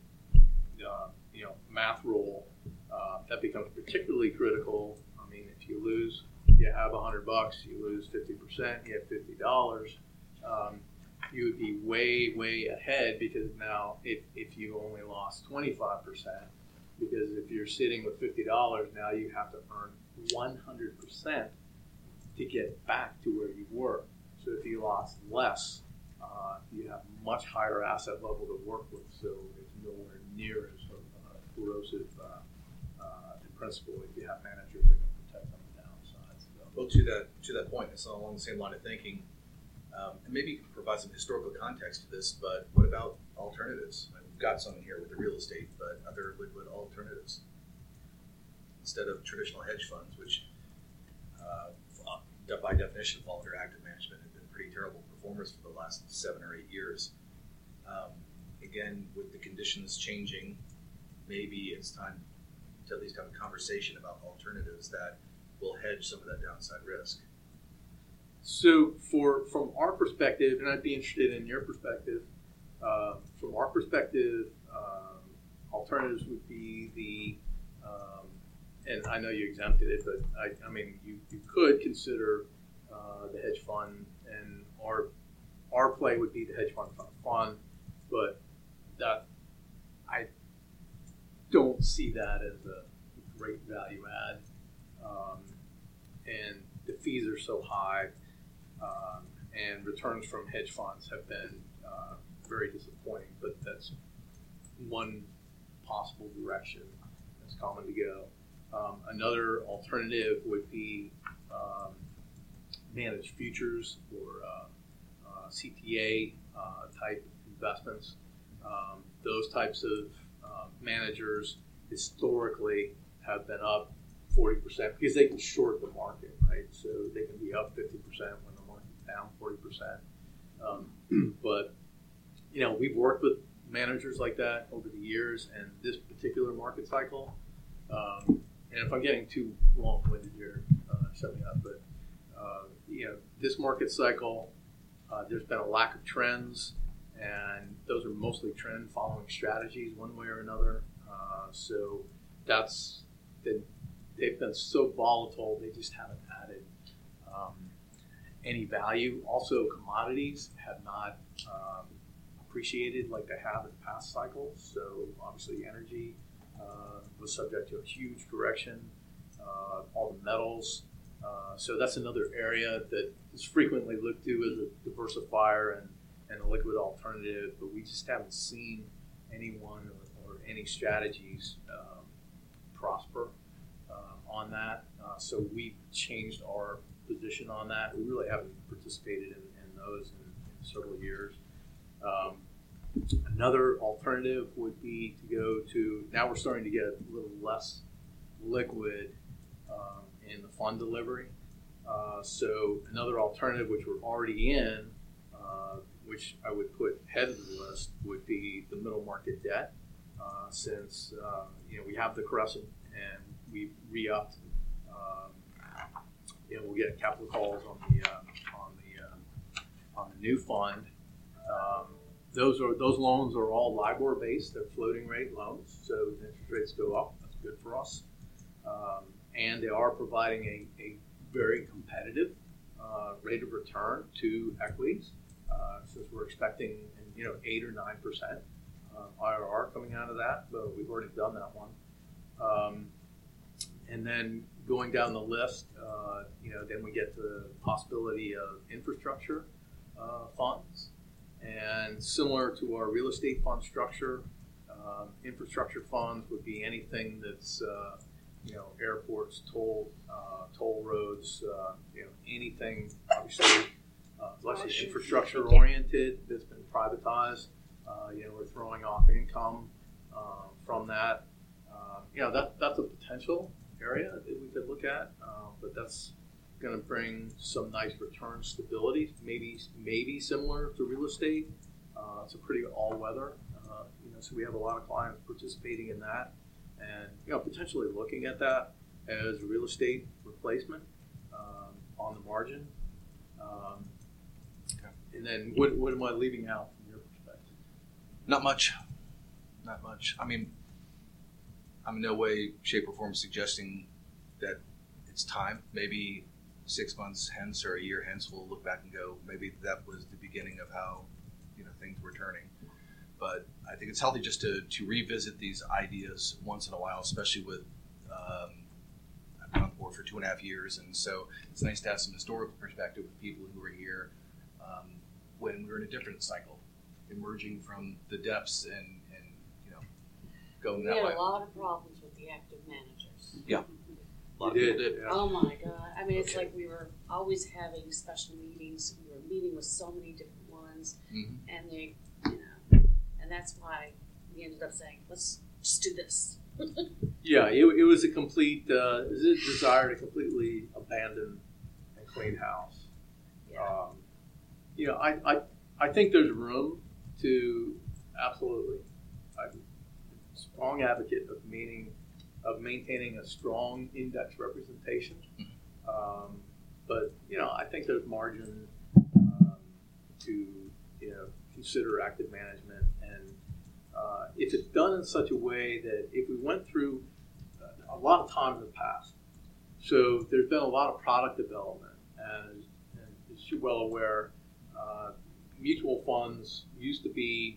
Speaker 5: math rule, that becomes particularly critical. I mean, if you have $100, you lose 50%, you have $50. You would be way ahead, because now if you only lost 25%, because if you're sitting with $50, now you have to earn 100% to get back to where you were. So if you lost less, you have much higher asset level to work with, so it's nowhere near as corrosive in principle if you have managers that can protect on the downside. So.
Speaker 2: Well, to that point, it's along the same line of thinking, and maybe you can provide some historical context to this, but what about alternatives? We've got some in here with the real estate, but other liquid alternatives instead of traditional hedge funds, which by definition fall under active management, have been pretty terrible performers for the last 7 or 8 years. Again, with the conditions changing, maybe it's time to at least have a conversation about alternatives that will hedge some of that downside risk.
Speaker 5: So from our perspective, and I'd be interested in your perspective, from our perspective, alternatives would be and I know you exempted it, but I mean, you could consider the hedge fund, and our play would be the hedge fund, but that I don't see that as a great value add, and the fees are so high, and returns from hedge funds have been very disappointing, but that's one possible direction that's common to go. Another alternative would be managed futures or CTA type investments. Those types of managers historically have been up 40% because they can short the market, right? So they can be up 50% when the market's down 40%. But we've worked with managers like that over the years, and this particular market cycle. And if I'm getting too long-winded here, shut me up. But this market cycle, there's been a lack of trends, and those are mostly trend-following strategies, one way or another. So they've been so volatile, they just haven't added any value. Also, commodities have not appreciated like they have in past cycles. So obviously, energy was subject to a huge correction. All the metals. So that's another area that is frequently looked to as a diversifier and a liquid alternative, but we just haven't seen anyone or any strategies prosper on that. So we've changed our position on that. We really haven't participated in those in several years. Another alternative would be to go to, now we're starting to get a little less liquid in the fund delivery. So another alternative, which we're already in, which I would put head of the list, would be the middle market debt. Since we have the Crescent and we re-upped, we'll get capital calls on the new fund. Those loans are all LIBOR based. They're floating rate loans, so the interest rates go up. That's good for us, and they are providing a very competitive rate of return to equities. Since we're expecting 8 or 9% IRR coming out of that, but we've already done that one. And then going down the list, then we get the possibility of infrastructure funds. And similar to our real estate fund structure, infrastructure funds would be anything that's airports, toll roads, anything obviously less infrastructure oriented that's been privatized. We're throwing off income from that. That's a potential area that we could look at, but that's going to bring some nice return stability, maybe similar to real estate. It's a pretty all-weather, so we have a lot of clients participating in that, and potentially looking at that as a real estate replacement on the margin.
Speaker 2: Okay.
Speaker 5: And then what am I leaving out from your perspective?
Speaker 2: Not much. I mean, I'm in no way, shape, or form suggesting that it's time. Maybe 6 months hence or a year hence, we'll look back and go, maybe that was the beginning of how things were turning. But I think it's healthy just to revisit these ideas once in a while, especially with I've been on the board for 2.5 years, and so it's nice to have some historical perspective with people who were here when we were in a different cycle, emerging from the depths and going that way.
Speaker 3: We had a lot of problems with the active managers.
Speaker 2: Yeah.
Speaker 5: You did. Yeah.
Speaker 3: Oh my God. I mean, it's like we were always having special meetings. We were meeting with so many different ones.
Speaker 2: Mm-hmm.
Speaker 3: And they, and that's why we ended up saying, let's just do this.
Speaker 5: Yeah, it was a complete desire to completely abandon and clean house.
Speaker 3: Yeah.
Speaker 5: I think there's room to absolutely. I'm a strong advocate of maintaining a strong index representation. Mm-hmm. But I think there's margin to consider active management, and if it's done in such a way that if we went through a lot of time has passed, so there's been a lot of product development, and as you're well aware, mutual funds used to be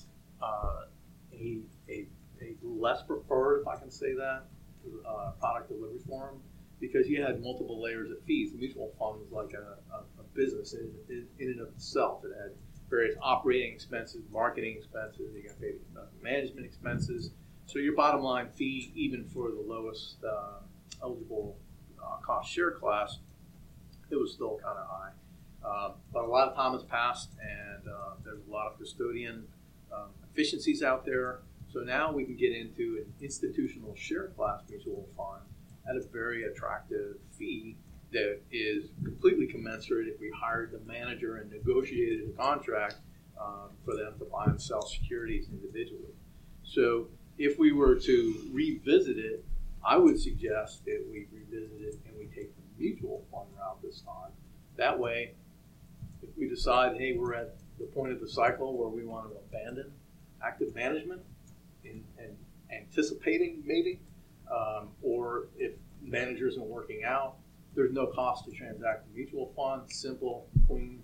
Speaker 5: a less preferred, if I can say that, product delivery form, because you had multiple layers of fees. The mutual fund was like a business in and of itself. It had various operating expenses, marketing expenses, you got paid management expenses, So your bottom line fee, even for the lowest eligible cost share class, it was still kind of high. But a lot of time has passed, and there's a lot of custodian efficiencies out there. So now we can get into an institutional share class mutual fund at a very attractive fee that is completely commensurate if we hired the manager and negotiated a contract for them to buy and sell securities individually. So if we were to revisit it, I would suggest that we revisit it and we take the mutual fund route this time. That way, if we decide, hey, we're at the point of the cycle where we want to abandon active management and anticipating maybe, or if manager isn't working out, there's no cost to transact the mutual fund, simple, clean,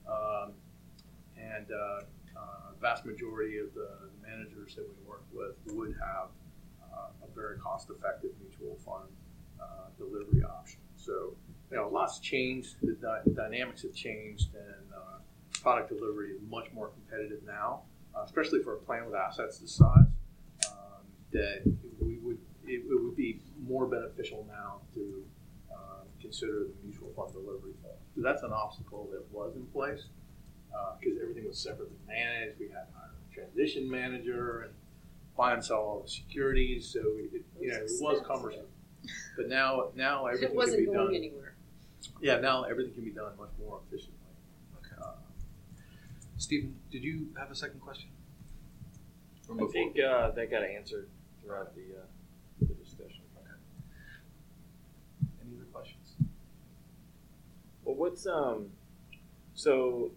Speaker 5: and vast majority of the managers that we work with would have a very cost-effective mutual fund delivery option. So, lots changed. The dynamics have changed, and product delivery is much more competitive now, especially for a plan with assets this size. That it would be more beneficial now to consider the mutual fund delivery. So that's an obstacle that was in place because everything was separately managed. We had a transition manager and buy and sell all the securities, so it was cumbersome. But now everything
Speaker 3: It wasn't
Speaker 5: can be
Speaker 3: going
Speaker 5: done.
Speaker 3: anywhere.
Speaker 5: Yeah, now everything can be done much more efficiently.
Speaker 2: Okay. Stephen, did you have a second question?
Speaker 6: I think that got answered throughout the discussion.
Speaker 2: Okay. Any other questions?
Speaker 6: Well, what's so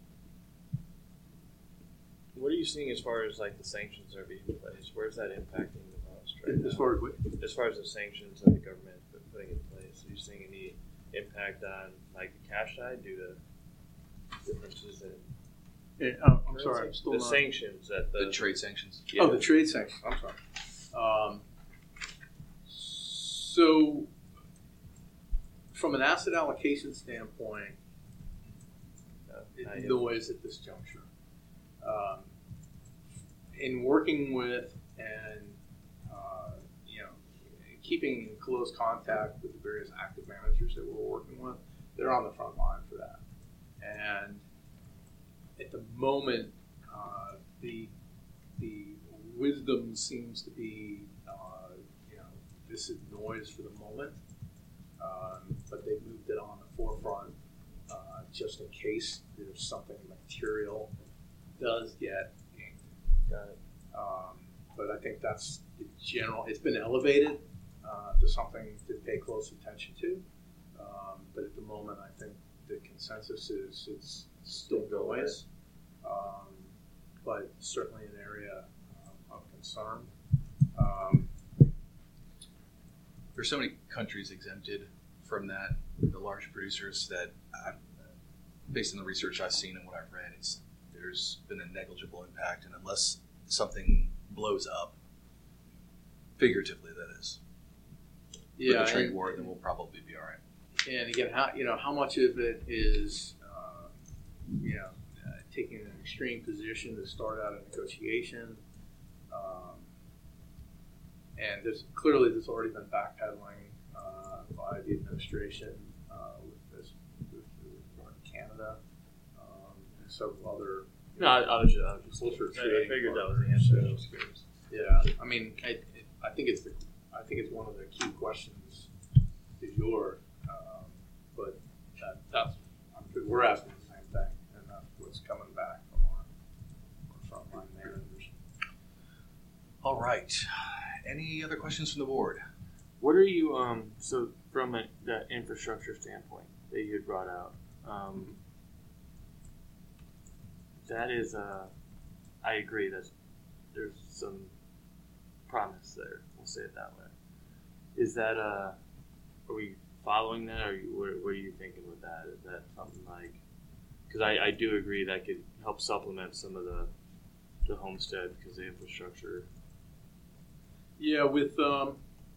Speaker 6: what are you seeing as far as like the sanctions that are being placed? Where's that impacting the most right now?
Speaker 5: As far as what?
Speaker 6: As far as the sanctions that the government is putting in place, are you seeing any impact on like the cash side due to differences in
Speaker 5: I'm sorry, I'm still
Speaker 6: the
Speaker 5: not.
Speaker 6: sanctions that
Speaker 2: The trade sanctions.
Speaker 6: Yeah.
Speaker 5: Oh, the trade sanctions. I'm sorry. So, from an asset allocation standpoint, noise at this juncture. In working with and keeping in close contact with the various active managers that we're working with, they're on the front line for that. And at the moment, the wisdom seems to be, this is noise for the moment, but they moved it on the forefront just in case there's something material that does get inked.
Speaker 6: Got it.
Speaker 5: But I think that's general. It's been elevated to something to pay close attention to. But at the moment, I think the consensus is it's still noise, but certainly an area of concern.
Speaker 2: There's so many countries exempted from that, the large producers, that based on the research I've seen and what I've read, there's been a negligible impact, and unless something blows up, figuratively that is, with a trade war, then we'll probably be all right.
Speaker 5: And again, how much of it is taking an extreme position to start out a negotiation, and there's already been backpedaling by the administration with Canada and several other.
Speaker 6: No, I was just
Speaker 5: Closer
Speaker 6: I
Speaker 5: trading
Speaker 6: figured that was the
Speaker 5: partners.
Speaker 6: answer. I was curious.
Speaker 5: Yeah, I mean, I think it's one of the key questions du jour, but we're asking the same thing, and that's what's coming back from our frontline managers.
Speaker 2: All right. Any other questions from the board?
Speaker 6: What are you so from the infrastructure standpoint that you had brought out? That is I agree that there's some promise there. We'll say it that way. Is that are we following that, or what are you thinking with that? Is that something like? Because I do agree that could help supplement some of the homestead because the infrastructure.
Speaker 5: Yeah, with the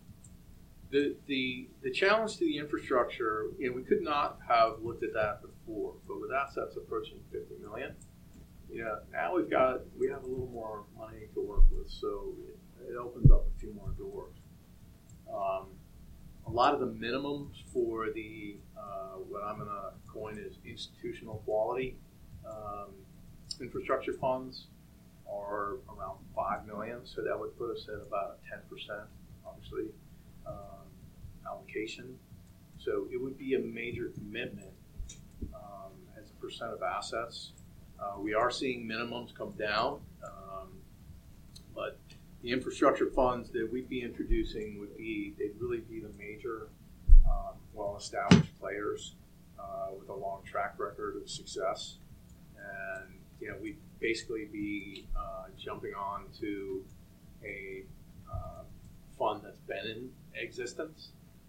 Speaker 5: challenge to the infrastructure, we could not have looked at that before, but with assets approaching $50 million, now we have a little more money to work with, so it opens up a few more doors. A lot of the minimums for the what I'm going to coin is institutional quality infrastructure funds are around $5 million, so that would put us at about a 10%, obviously, allocation. So it would be a major commitment as a percent of assets. We are seeing minimums come down, but the infrastructure funds that we'd be introducing they'd really be the major, well-established players with a long track record of success. And, we'd basically be jumping on to a fund that's been in existence.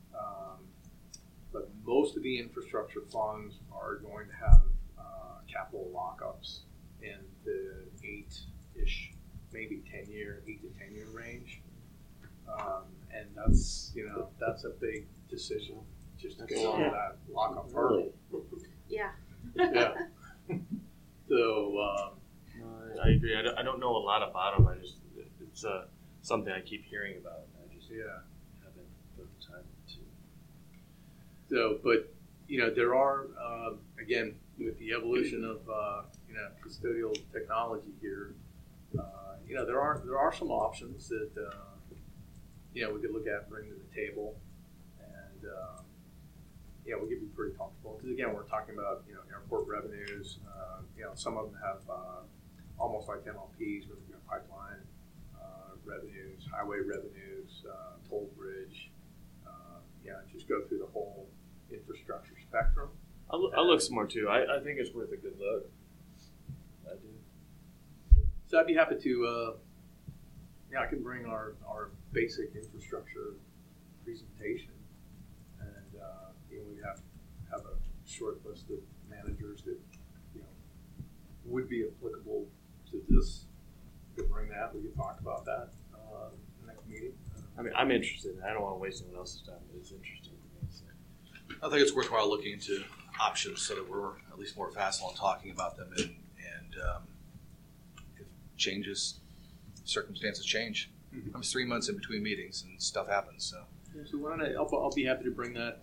Speaker 5: But most of the infrastructure funds are going to have capital lockups in the 8-ish, maybe 8 to 10 year range. And that's a big decision just to go on that lockup hurdle.
Speaker 1: Yeah.
Speaker 5: Yeah. So,
Speaker 6: I agree. I don't know a lot about them. It's something I keep hearing about. I just haven't put the time into.
Speaker 5: So, but there are again with the evolution of custodial technology here, there are some options that we could look at, bring to the table, and we could be pretty comfortable. Because again, we're talking about airport revenues. Some of them have almost like MLPs, where we've got pipeline revenues, highway revenues, toll bridge. Just go through the whole infrastructure spectrum.
Speaker 6: I'll look some more too. I think it's worth a good look. I do.
Speaker 5: So I'd be happy to. I can bring our basic infrastructure presentation, and we have a short list of managers that would be applicable to this. We could bring that. We could talk about that in the next meeting.
Speaker 6: I'm interested. I don't want to waste anyone else's time, but it's interesting to me. So.
Speaker 2: I think it's worthwhile looking into options so that we're at least more facile in talking about them, and if changes, circumstances change.
Speaker 5: Mm-hmm.
Speaker 2: I was 3 months in between meetings and stuff happens. So,
Speaker 5: so why don't I'll be happy to bring that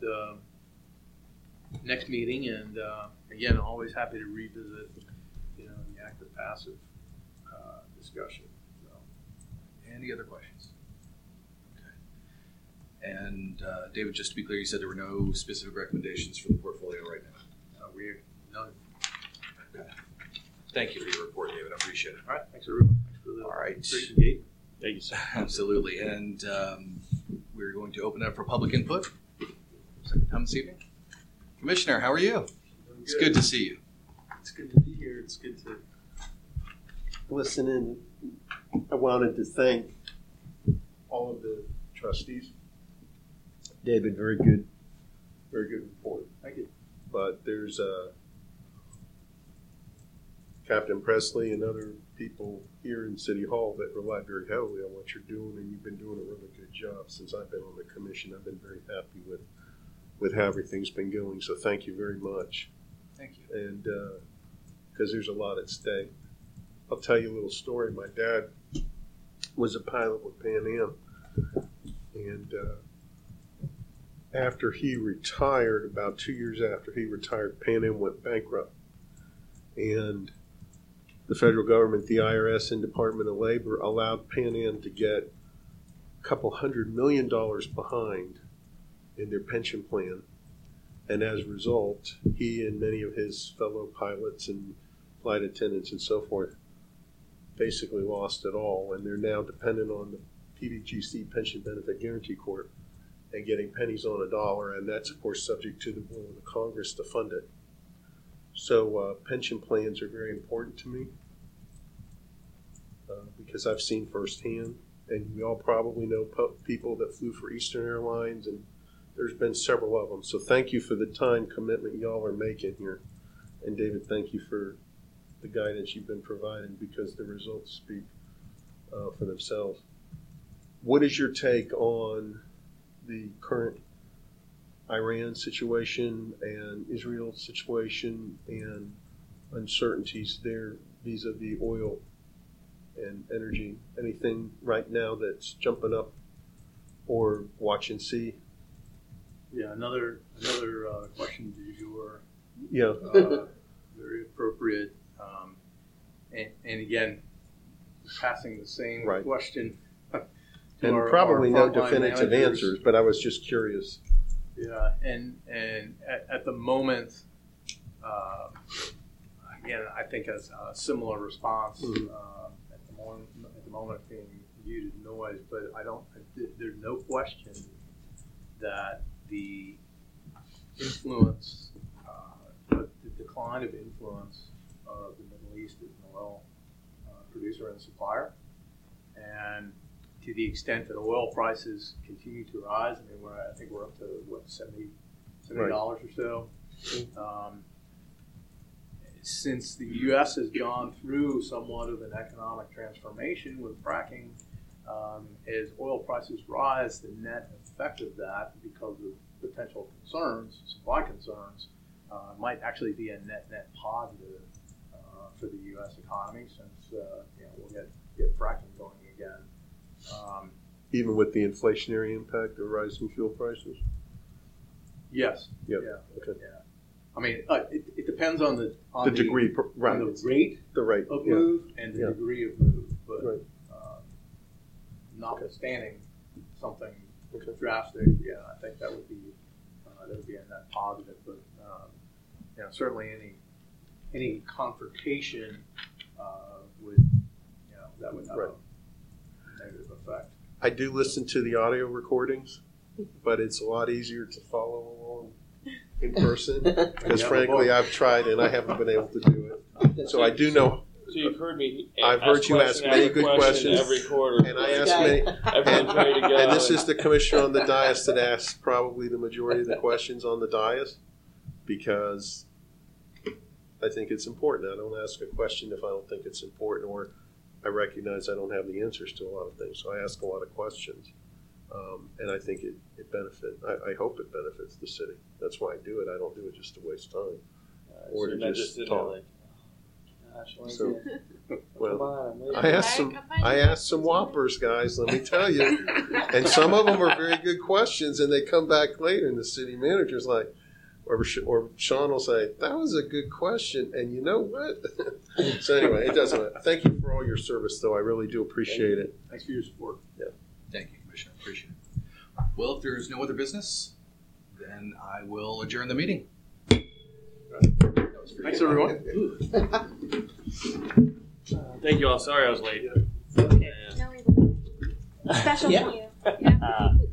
Speaker 5: next meeting, and again, always happy to revisit the active passive discussion. So.
Speaker 2: Any other questions? Okay. And David, just to be clear, you said there were no specific recommendations for the portfolio right now.
Speaker 5: None.
Speaker 2: Okay. Thank you for your report, David. I appreciate it.
Speaker 5: All right. Thanks, everyone. Thanks for the
Speaker 2: All right.
Speaker 5: great engagement.
Speaker 6: Thank you, sir.
Speaker 2: Absolutely. And we're going to open it up for public input. Second time this evening. Commissioner, how are you? It's good to see you.
Speaker 8: It's good to be here. It's good to listen in. I wanted to thank all of the trustees. David, very good report.
Speaker 5: Thank you.
Speaker 8: But there's Captain Presley and other people here in City Hall that rely very heavily on what you're doing, and you've been doing a really good job since I've been on the commission. I've been very happy with how everything's been going, so thank you very much.
Speaker 2: Thank you.
Speaker 8: And because there's a lot at stake. I'll tell you a little story. My dad was a pilot with Pan Am, and after he retired, about 2 years after he retired, Pan Am went bankrupt, and the federal government, the IRS and Department of Labor allowed Pan Am to get a couple $100 million behind in their pension plan. And as a result, he and many of his fellow pilots and flight attendants and so forth basically lost it all. And they're now dependent on the PBGC, Pension Benefit Guaranty Corp, and getting pennies on a dollar. And that's, of course, subject to the will of the Congress to fund it. So pension plans are very important to me because I've seen firsthand, and we all probably know people that flew for Eastern Airlines, and there's been several of them. So thank you for the time commitment y'all are making here. And David, thank you for the guidance you've been providing, because the results speak for themselves. What is your take on the current Iran situation and Israel situation and uncertainties there vis-a-vis oil and energy? Anything right now that's jumping up or watch and see.
Speaker 5: Yeah, another question du jour.
Speaker 8: Yeah.
Speaker 5: Very appropriate. And again, passing the same
Speaker 8: Right.
Speaker 5: question.
Speaker 8: And
Speaker 5: our
Speaker 8: probably no
Speaker 5: frontline
Speaker 8: definitive
Speaker 5: managers.
Speaker 8: answers, but I was just curious.
Speaker 5: Yeah, and at the moment, again, I think as a similar response at the moment being muted noise, but there's no question that the influence, the decline of influence of the Middle East as an oil producer and supplier, and to the extent that oil prices continue to rise, I mean, I think we're up to what, $70 or so. Since the U.S. has gone through somewhat of an economic transformation with fracking, as oil prices rise, the net effect of that, because of potential concerns, supply concerns, might actually be a net positive for the U.S. economy, since we'll get fracking going again.
Speaker 8: Even with the inflationary impact of rising fuel prices?
Speaker 5: Yes.
Speaker 8: Yep.
Speaker 5: Yeah.
Speaker 8: Okay.
Speaker 5: Yeah. I mean, it depends on the
Speaker 8: degree, right?
Speaker 5: on the rate
Speaker 8: The rate
Speaker 5: of
Speaker 8: yeah.
Speaker 5: move and the degree of move, but
Speaker 8: Right.
Speaker 5: notwithstanding something
Speaker 8: Okay.
Speaker 5: drastic, I think that would be a net positive. But certainly any confrontation would that would have
Speaker 8: Right.
Speaker 5: a negative effect.
Speaker 8: I do listen to the audio recordings, but it's a lot easier to follow along in person because, frankly, I've tried and I haven't been able to do it. So I do know.
Speaker 7: So you've heard me.
Speaker 8: I've heard you ask many good questions
Speaker 7: every quarter,
Speaker 8: and I ask many.
Speaker 7: Everyone's ready to go.
Speaker 8: And this is the commissioner on the dais that asks probably the majority of the questions on the dais, because I think it's important. I don't ask a question if I don't think it's important, or I recognize I don't have the answers to a lot of things. So I ask a lot of questions, and I think it benefits. I hope it benefits the city. That's why I do it. I don't do it just to waste time or
Speaker 7: so
Speaker 8: to just talk.
Speaker 7: Gosh,
Speaker 8: So, well,
Speaker 7: come on, I'm waiting.
Speaker 8: I asked some whoppers, guys, let me tell you. And some of them are very good questions, and they come back later, and the city manager's like, or Sean will say, that was a good question, and you know what? So anyway, it doesn't matter. Thank you for all your service, though. I really do appreciate it.
Speaker 5: Thanks for your support.
Speaker 8: Yeah.
Speaker 2: Thank you, Commissioner. Appreciate it. Well, if there's no other business, then I will adjourn the meeting.
Speaker 5: Thanks, everyone.
Speaker 6: Thank you all. Sorry I was late.
Speaker 1: No, special
Speaker 4: Yeah.
Speaker 1: for you. Yeah.